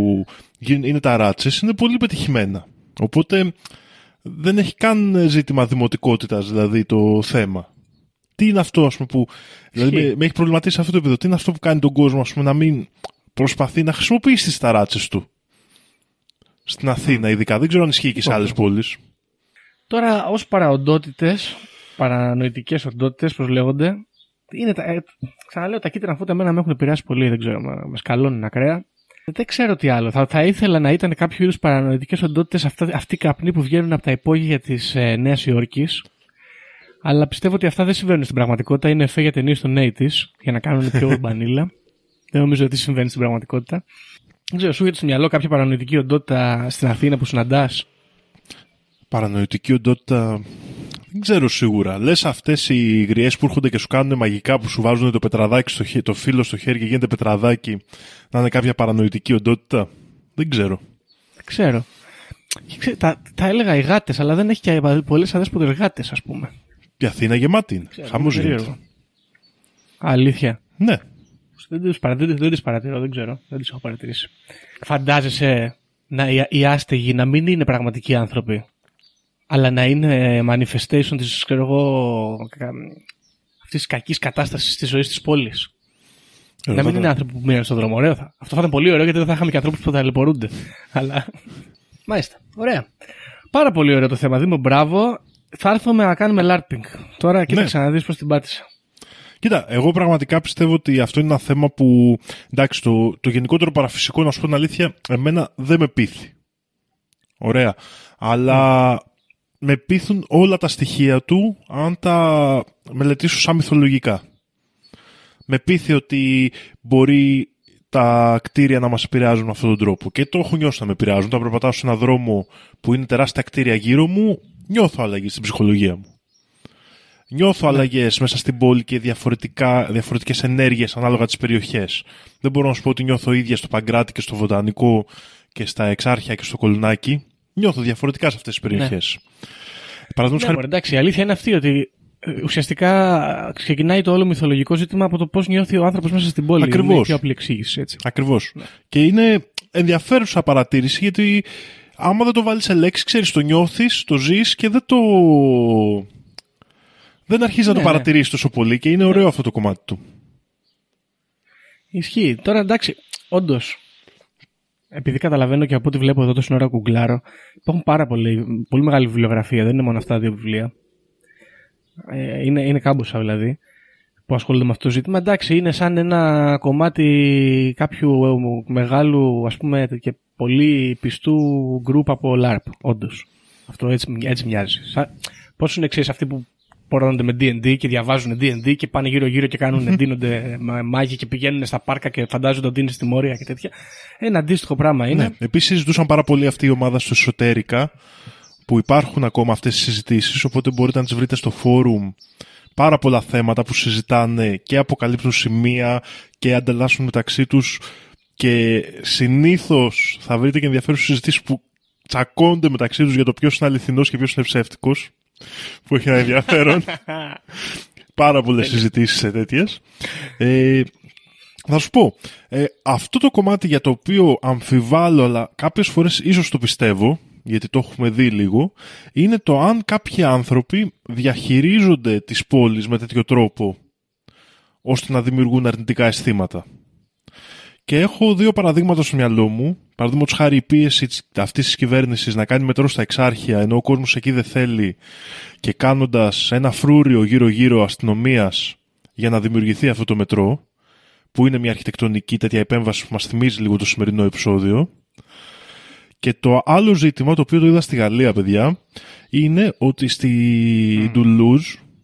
είναι τα ράτσες είναι πολύ πετυχημένα, οπότε δεν έχει καν ζήτημα δημοτικότητας, δηλαδή, το θέμα. Τι είναι αυτό, ας πούμε, που δηλαδή, με, με έχει προβληματίσει αυτό το επίπεδο. Τι είναι αυτό που κάνει τον κόσμο, ας πούμε, να μην προσπαθεί να χρησιμοποιήσει τις ταράτσες του στην Αθήνα, ειδικά. Δεν ξέρω αν ισχύει και σε άλλες πόλεις. Τώρα, ως παραοντότητες, παρανοητικές οντότητες, πώς λέγονται, είναι τα, ε, ξαναλέω, τα κίτρινα φώτα εμένα με έχουν επηρεάσει πολύ, δεν ξέρω, με σκαλώνουν ακραία. Δεν ξέρω τι άλλο. Θα, θα ήθελα να ήταν κάποιο είδους παρανοητικές οντότητες αυτοί οι καπνοί που βγαίνουν από τα υπόγεια της ε, Νέας Υόρκης. Αλλά πιστεύω ότι αυτά δεν συμβαίνουν στην πραγματικότητα. Είναι εφέ για ταινίες των ογδόντα, για να κάνουν πιο μπανίλα. Δεν νομίζω ότι συμβαίνει στην πραγματικότητα. Δεν ξέρω, σου έρχεται στο μυαλό κάποια παρανοητική οντότητα στην Αθήνα που συναντάς? Παρανοητική οντότητα. Δεν ξέρω σίγουρα. Λες αυτές οι γριές που έρχονται και σου κάνουν μαγικά, που σου βάζουν το πετραδάκι στο χέρι, το φύλλο στο χέρι και γίνεται πετραδάκι, να είναι κάποια παρανοητική οντότητα? Δεν ξέρω. Δεν ξέρω. Τα, τα έλεγα οι γάτες, αλλά δεν έχει και πολλές αδέσποτες γάτες, ας πούμε. Η Αθήνα γεμάτη είναι. Χαμός γίνεται. Αλήθεια. Ναι. Δεν τις, παρα, δεν, δεν τις παρατηρώ, δεν ξέρω. Δεν τις έχω παρατηρήσει. Φαντάζεσαι να, οι, οι άστεγοι να μην είναι πραγματικοί άνθρωποι, αλλά να είναι manifestation της, ξέρω εγώ, αυτής της κακής κατάστασης της ζωής της πόλης. Ε, να μην είναι άνθρωποι που μείναν στον δρόμο. Ωραίο θα. Αυτό θα ήταν πολύ ωραίο, γιατί δεν θα είχαμε και ανθρώπους που θα ταλαιπωρούνται. Αλλά. Μάλιστα. Ωραία. Πάρα πολύ ωραίο το θέμα. Δήμο, μπράβο. Θα έρθουμε να κάνουμε LARPing. Τώρα κοίταξε, ναι, να δεις πώς την πάτησα. Κοίτα, εγώ πραγματικά πιστεύω ότι αυτό είναι ένα θέμα που, εντάξει, το, το γενικότερο παραφυσικό, να σου πω την αλήθεια, εμένα δεν με πείθει. Ωραία. Αλλά mm. με πείθουν όλα τα στοιχεία του, αν τα μελετήσω σαν μυθολογικά. με πείθει ότι μπορεί τα κτίρια να μας επηρεάζουν με αυτόν τον τρόπο. Και το έχω νιώσει να με επηρεάζουν. Όταν περπατάω σε έναν δρόμο που είναι τεράστια κτίρια γύρω μου, νιώθω αλλαγή στην ψυχολογία μου. Νιώθω ναι. αλλαγές μέσα στην πόλη και διαφορετικές ενέργειες ανάλογα τις περιοχές. Δεν μπορώ να σου πω ότι νιώθω ίδια στο Παγκράτη και στο Βοτανικό και στα Εξάρχεια και στο Κολουνάκι. Νιώθω διαφορετικά σε αυτές τις περιοχές. Ναι. Ναι, χαρι... εντάξει, η αλήθεια είναι αυτή ότι ουσιαστικά ξεκινάει το όλο μυθολογικό ζήτημα από το πώς νιώθει ο άνθρωπος μέσα στην πόλη. Ακριβώς. Είναι πιο απλή εξήγηση, έτσι. Ακριβώς. Ναι. Και είναι ενδιαφέρουσα παρατήρηση γιατί άμα δεν το βάλεις σε λέξη, ξέρεις, το νιώθεις, το ζεις και δεν το... δεν αρχίζει ναι, να το παρατηρήσεις ναι. τόσο πολύ και είναι ωραίο ναι. αυτό το κομμάτι του. Ισχύει. Τώρα εντάξει, όντως, επειδή καταλαβαίνω και από ό,τι βλέπω εδώ τόση ώρα κουγκλάρω, υπάρχουν πάρα πολύ, πολύ μεγάλη βιβλιογραφία, δεν είναι μόνο αυτά τα δύο βιβλία. Ε, είναι, είναι κάμποσα δηλαδή που ασχολούνται με αυτό το ζήτημα. Εντάξει, είναι σαν ένα κομμάτι κάποιου μεγάλου, ας πούμε, και πολύ πιστού γκρουπ από λάρπ, όντως. Αυτό έτσι, έτσι μοιάζει. Πώς είναι εξής αυτοί που πορώνονται με ντι εν ντι και διαβάζουν ντι εν ντι και πάνε γύρω-γύρω και κάνουν, ντύνονται μάγοι και πηγαίνουν στα πάρκα και φαντάζονται ότι είναι στη Μόρια και τέτοια. Ένα αντίστοιχο πράγμα είναι. Ναι. Επίσης, ζητούσαν πάρα πολύ αυτή η ομάδα στο εσωτερικά, που υπάρχουν ακόμα αυτές οι συζητήσεις, οπότε μπορείτε να τις βρείτε στο φόρουμ. Πάρα πολλά θέματα που συζητάνε και αποκαλύπτουν σημεία και ανταλλάσσουν μεταξύ τους και συνήθως θα βρείτε και ενδιαφέρουσες συζητήσεις που τσακώνται μεταξύ τους για το ποιος είναι αληθινός και ποιος είναι ψεύτικος, που έχει ένα ενδιαφέρον. Πάρα πολλές συζητήσεις σε τέτοιες. Ε, θα σου πω, ε, αυτό το κομμάτι για το οποίο αμφιβάλλω, αλλά κάποιες φορές ίσως το πιστεύω, γιατί το έχουμε δει λίγο, είναι το αν κάποιοι άνθρωποι διαχειρίζονται τις πόλεις με τέτοιο τρόπο ώστε να δημιουργούν αρνητικά αισθήματα. Και έχω δύο παραδείγματα στο μυαλό μου. Παραδείγματος χάρη η πίεση αυτής της κυβέρνησης να κάνει μετρό στα Εξάρχεια ενώ ο κόσμος εκεί δεν θέλει και κάνοντας ένα φρούριο γύρω-γύρω αστυνομίας για να δημιουργηθεί αυτό το μετρό, που είναι μια αρχιτεκτονική τέτοια επέμβαση που μας θυμίζει λίγο το σημερινό επεισόδιο. Και το άλλο ζήτημα, το οποίο το είδα στη Γαλλία, παιδιά, είναι ότι στη Ντουλούζ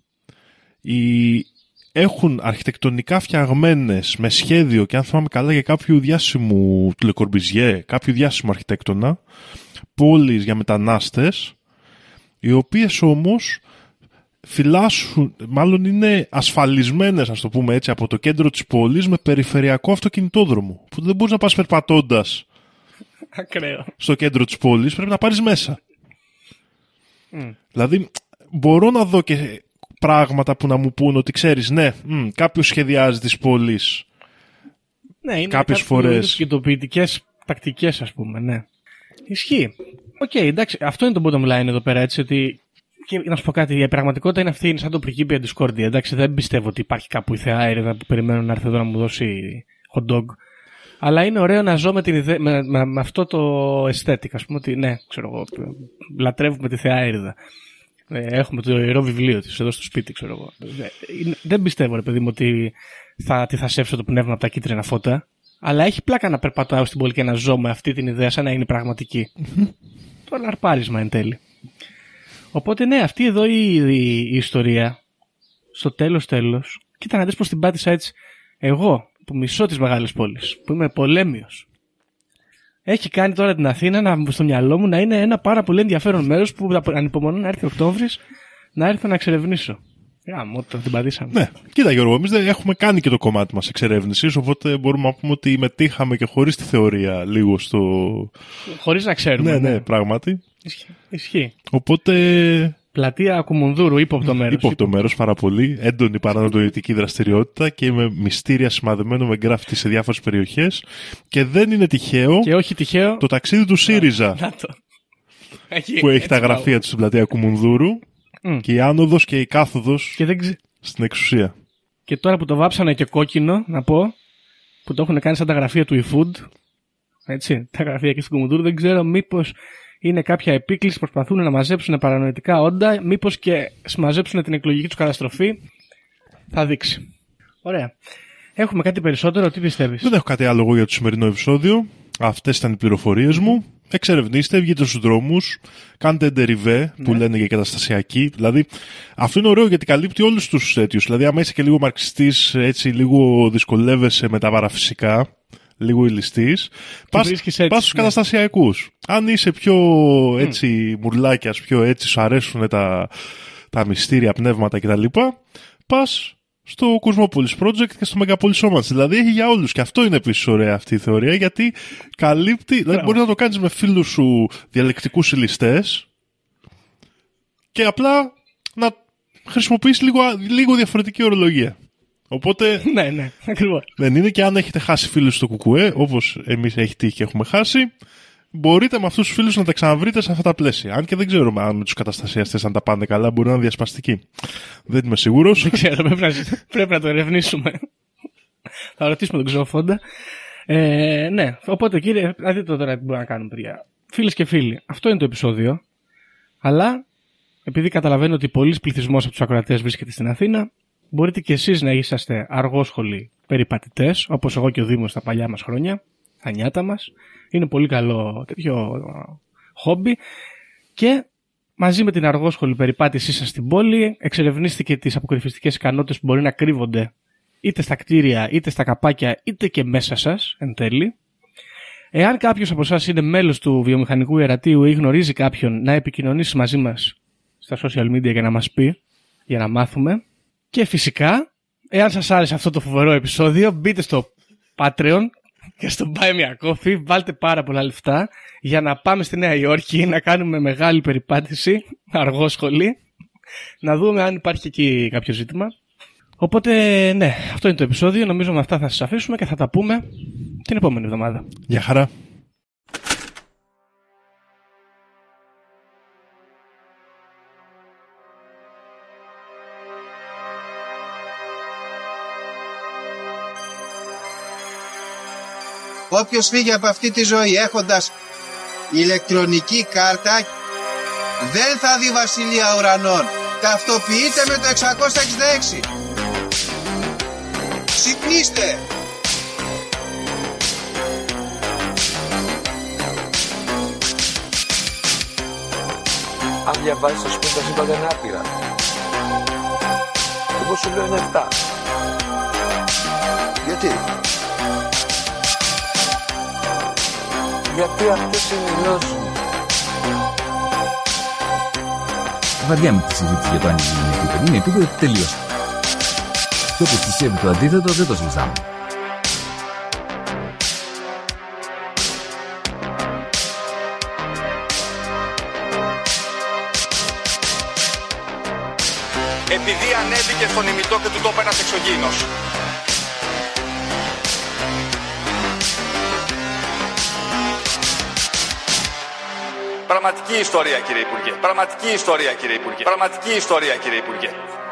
οι... έχουν αρχιτεκτονικά φτιαγμένες με σχέδιο και αν θυμάμαι καλά για κάποιου διάσημου του Le Corbusier, κάποιου διάσημου αρχιτέκτονα, πόλεις για μετανάστες, οι οποίες όμως φυλάσσουν, μάλλον είναι ασφαλισμένες, ας το πούμε έτσι, από το κέντρο της πόλης με περιφερειακό αυτοκινητόδρομο, που δεν μπορείς να πας περπατώντας ακραίο στο κέντρο της πόλης, πρέπει να πάρεις μέσα. Mm. Δηλαδή, μπορώ να δω και πράγματα που να μου πούν ότι ξέρεις, ναι, μ, κάποιος σχεδιάζει τις πόλεις. Ναι, είναι κάποιες φορές συγκεντοποιητικές τακτικές, ας πούμε, ναι. Ισχύει. Οκ, okay, εντάξει, αυτό είναι το bottom line εδώ πέρα, έτσι, ότι. Και να σου πω κάτι, η πραγματικότητα είναι αυτή, είναι σαν το πρικίπια Discordia. Εντάξει, δεν πιστεύω ότι υπάρχει κάπου η θεά έρηδα που περιμένω να έρθει εδώ να μου δώσει hot dog. Αλλά είναι ωραίο να ζω με, την ιδέα, με, με, με αυτό το aesthetic, ας πούμε, ότι ναι, ξέρω εγώ, λατρεύουμε τη θεά έρηδα. Ε, έχουμε το ιερό βιβλίο της εδώ στο σπίτι, ξέρω εγώ. Ε, δεν πιστεύω, ρε παιδί μου, ότι θα, τι θα σέψω το πνεύμα από τα κίτρινα φώτα. Αλλά έχει πλάκα να περπατάω στην πόλη και να ζω με αυτή την ιδέα σαν να είναι πραγματική. Το λαρπάρισμα εν τέλει. Οπότε ναι, αυτή εδώ η, η, η ιστορία, στο τέλος τέλος, κοίτα να δεις πως την πάτησα έτσι. Εγώ, που μισώ τις μεγάλες πόλεις, που είμαι πολέμιος, έχει κάνει τώρα την Αθήνα να, στο μυαλό μου να είναι ένα πάρα πολύ ενδιαφέρον μέρος που ανυπομονώ να έρθει Οκτώβρης να έρθω να εξερευνήσω. Γάμο, το την πατήσαμε. Ναι, κοίτα Γιώργο, εμείς δεν έχουμε κάνει και το κομμάτι μας εξερεύνησης, οπότε μπορούμε να πούμε ότι μετήχαμε και χωρίς τη θεωρία λίγο στο... Χωρίς να ξέρουμε. Ναι, ναι, ναι, πράγματι. Ισχύει. Ισχύει. Οπότε... Πλατεία Κουμουνδούρου, ύποπτο μέρος. Ύποπτο μέρος, πάρα πολύ. Έντονη παρανατολική δραστηριότητα και με μυστήρια σημαδεμένο με γκράφτη σε διάφορες περιοχές. Και δεν είναι τυχαίο, και όχι τυχαίο το ταξίδι του ΣΥΡΙΖΑ. Να, το. Που έχει τα γραφεία του στην πλατεία Κουμουνδούρου. Mm. Και η άνοδος και η κάθοδος και δεν ξε... στην εξουσία. Και τώρα που το βάψανε και κόκκινο, να πω, που το έχουν κάνει σαν τα γραφεία του eFood, έτσι, τα γραφεία εκεί στην Κουμουνδούρου, δεν ξέρω μήπως είναι κάποια επίκληση, προσπαθούν να μαζέψουν παρανοητικά όντα, μήπως και συμμαζέψουν την εκλογική τους καταστροφή. Θα δείξει. Ωραία. Έχουμε κάτι περισσότερο, τι πιστεύεις? Δεν έχω κάτι άλλο για το σημερινό επεισόδιο. Αυτές ήταν οι πληροφορίες μου. εξερευνήστε, βγείτε στους δρόμους, κάντε ντεριβέ που Ναι. λένε για καταστασιακή. Δηλαδή, αυτό είναι ωραίο γιατί καλύπτει όλους τους αίτιους. Δηλαδή, άμα είσαι και λίγο μαρξιστής, έτσι λίγο δυσκολεύεσαι με τα παραφυσικά, λίγο ηλιστής, πας, βρίσκεις έτσι, πας στους ναι. καταστασιακούς. Αν είσαι πιο έτσι μουρλάκιας, πιο έτσι, σου αρέσουν τα, τα μυστήρια, πνεύματα κτλ., πας στο Cosmopolis Project και στο Megapolis Romance. Δηλαδή έχει για όλους. Και αυτό είναι επίσης ωραία αυτή η θεωρία, γιατί καλύπτει. Δηλαδή μπορεί να το κάνεις με φίλους σου διαλεκτικούς ηλιστές και απλά να χρησιμοποιείς λίγο, λίγο διαφορετική ορολογία. Οπότε Ναι, ναι, ακριβώς. δεν είναι, και αν έχετε χάσει φίλους στο κουκουέ, όπως εμείς έχει τύχει και έχουμε χάσει, μπορείτε με αυτούς τους φίλους να τα ξαναβρείτε σε αυτά τα πλαίσια. Αν και δεν ξέρουμε αν με τους καταστασιαστές αν τα πάνε καλά, μπορεί να είναι διασπαστικοί. Δεν είμαι σίγουρος. Δεν ξέρω, πρέπει να, πρέπει να το ερευνήσουμε. Θα ρωτήσουμε τον Ξοφόντα. Ε, ναι, οπότε κύριε, να δείτε τώρα τι μπορούμε να κάνουμε, παιδιά. Φίλες και φίλοι, αυτό είναι το επεισόδιο. Αλλά, επειδή καταλαβαίνω ότι πολλής πληθυσμός από τους ακροατές βρίσκεται στην Αθήνα, μπορείτε και εσείς να είσαστε αργόσχολοι περιπατητές, όπως εγώ και ο Δήμος στα παλιά μας χρόνια, τα νιάτα μας. Είναι πολύ καλό τέτοιο χόμπι. Και μαζί με την αργόσχολη περιπάτησή σας στην πόλη, εξερευνήστε και τις αποκρυφιστικές ικανότητες που μπορεί να κρύβονται είτε στα κτίρια, είτε στα καπάκια, είτε και μέσα σας εν τέλει. Εάν κάποιος από εσάς είναι μέλος του βιομηχανικού ιερατείου ή γνωρίζει κάποιον, να επικοινωνήσει μαζί μας στα social media για να μας πει, για να μάθουμε. Και φυσικά, εάν σας άρεσε αυτό το φοβερό επεισόδιο, μπείτε στο Patreon και στο Buy Me a Coffee, βάλτε πάρα πολλά λεφτά για να πάμε στη Νέα Υόρκη να κάνουμε μεγάλη περιπάτηση, αργόσχολη, να δούμε αν υπάρχει εκεί κάποιο ζήτημα. Οπότε, ναι, αυτό είναι το επεισόδιο. Νομίζω με αυτά θα σας αφήσουμε και θα τα πούμε την επόμενη εβδομάδα. Γεια χαρά. Όποιος φύγει από αυτή τη ζωή έχοντας ηλεκτρονική κάρτα δεν θα δει βασιλεία ουρανών. Ταυτοποιείτε με το εξακόσια εξήντα έξι. Ξυπνήστε! Αν διαβάζεις θα σου πει τα σύμπαντα είναι άπειρα. Εγώ σου λέω είναι εφτά. Γιατί? Γιατί αυτές είναι οι γνώσεις μου. Βαριά με τη συζήτηση για το αν είναι επίπεδο. Είναι επίπεδο, τελείωσε. Και όποιος πιστεύει το αντίθετο δεν το συζητάμε. Επειδή ανέβηκε στον ημιτό και του το είπε ένας εξωγήινος. Πραγματική ιστορία, κύριε Υπουργέ. Πραγματική ιστορία, κύριε Υπουργέ. Πραγματική ιστορία, κύριε Υπουργέ.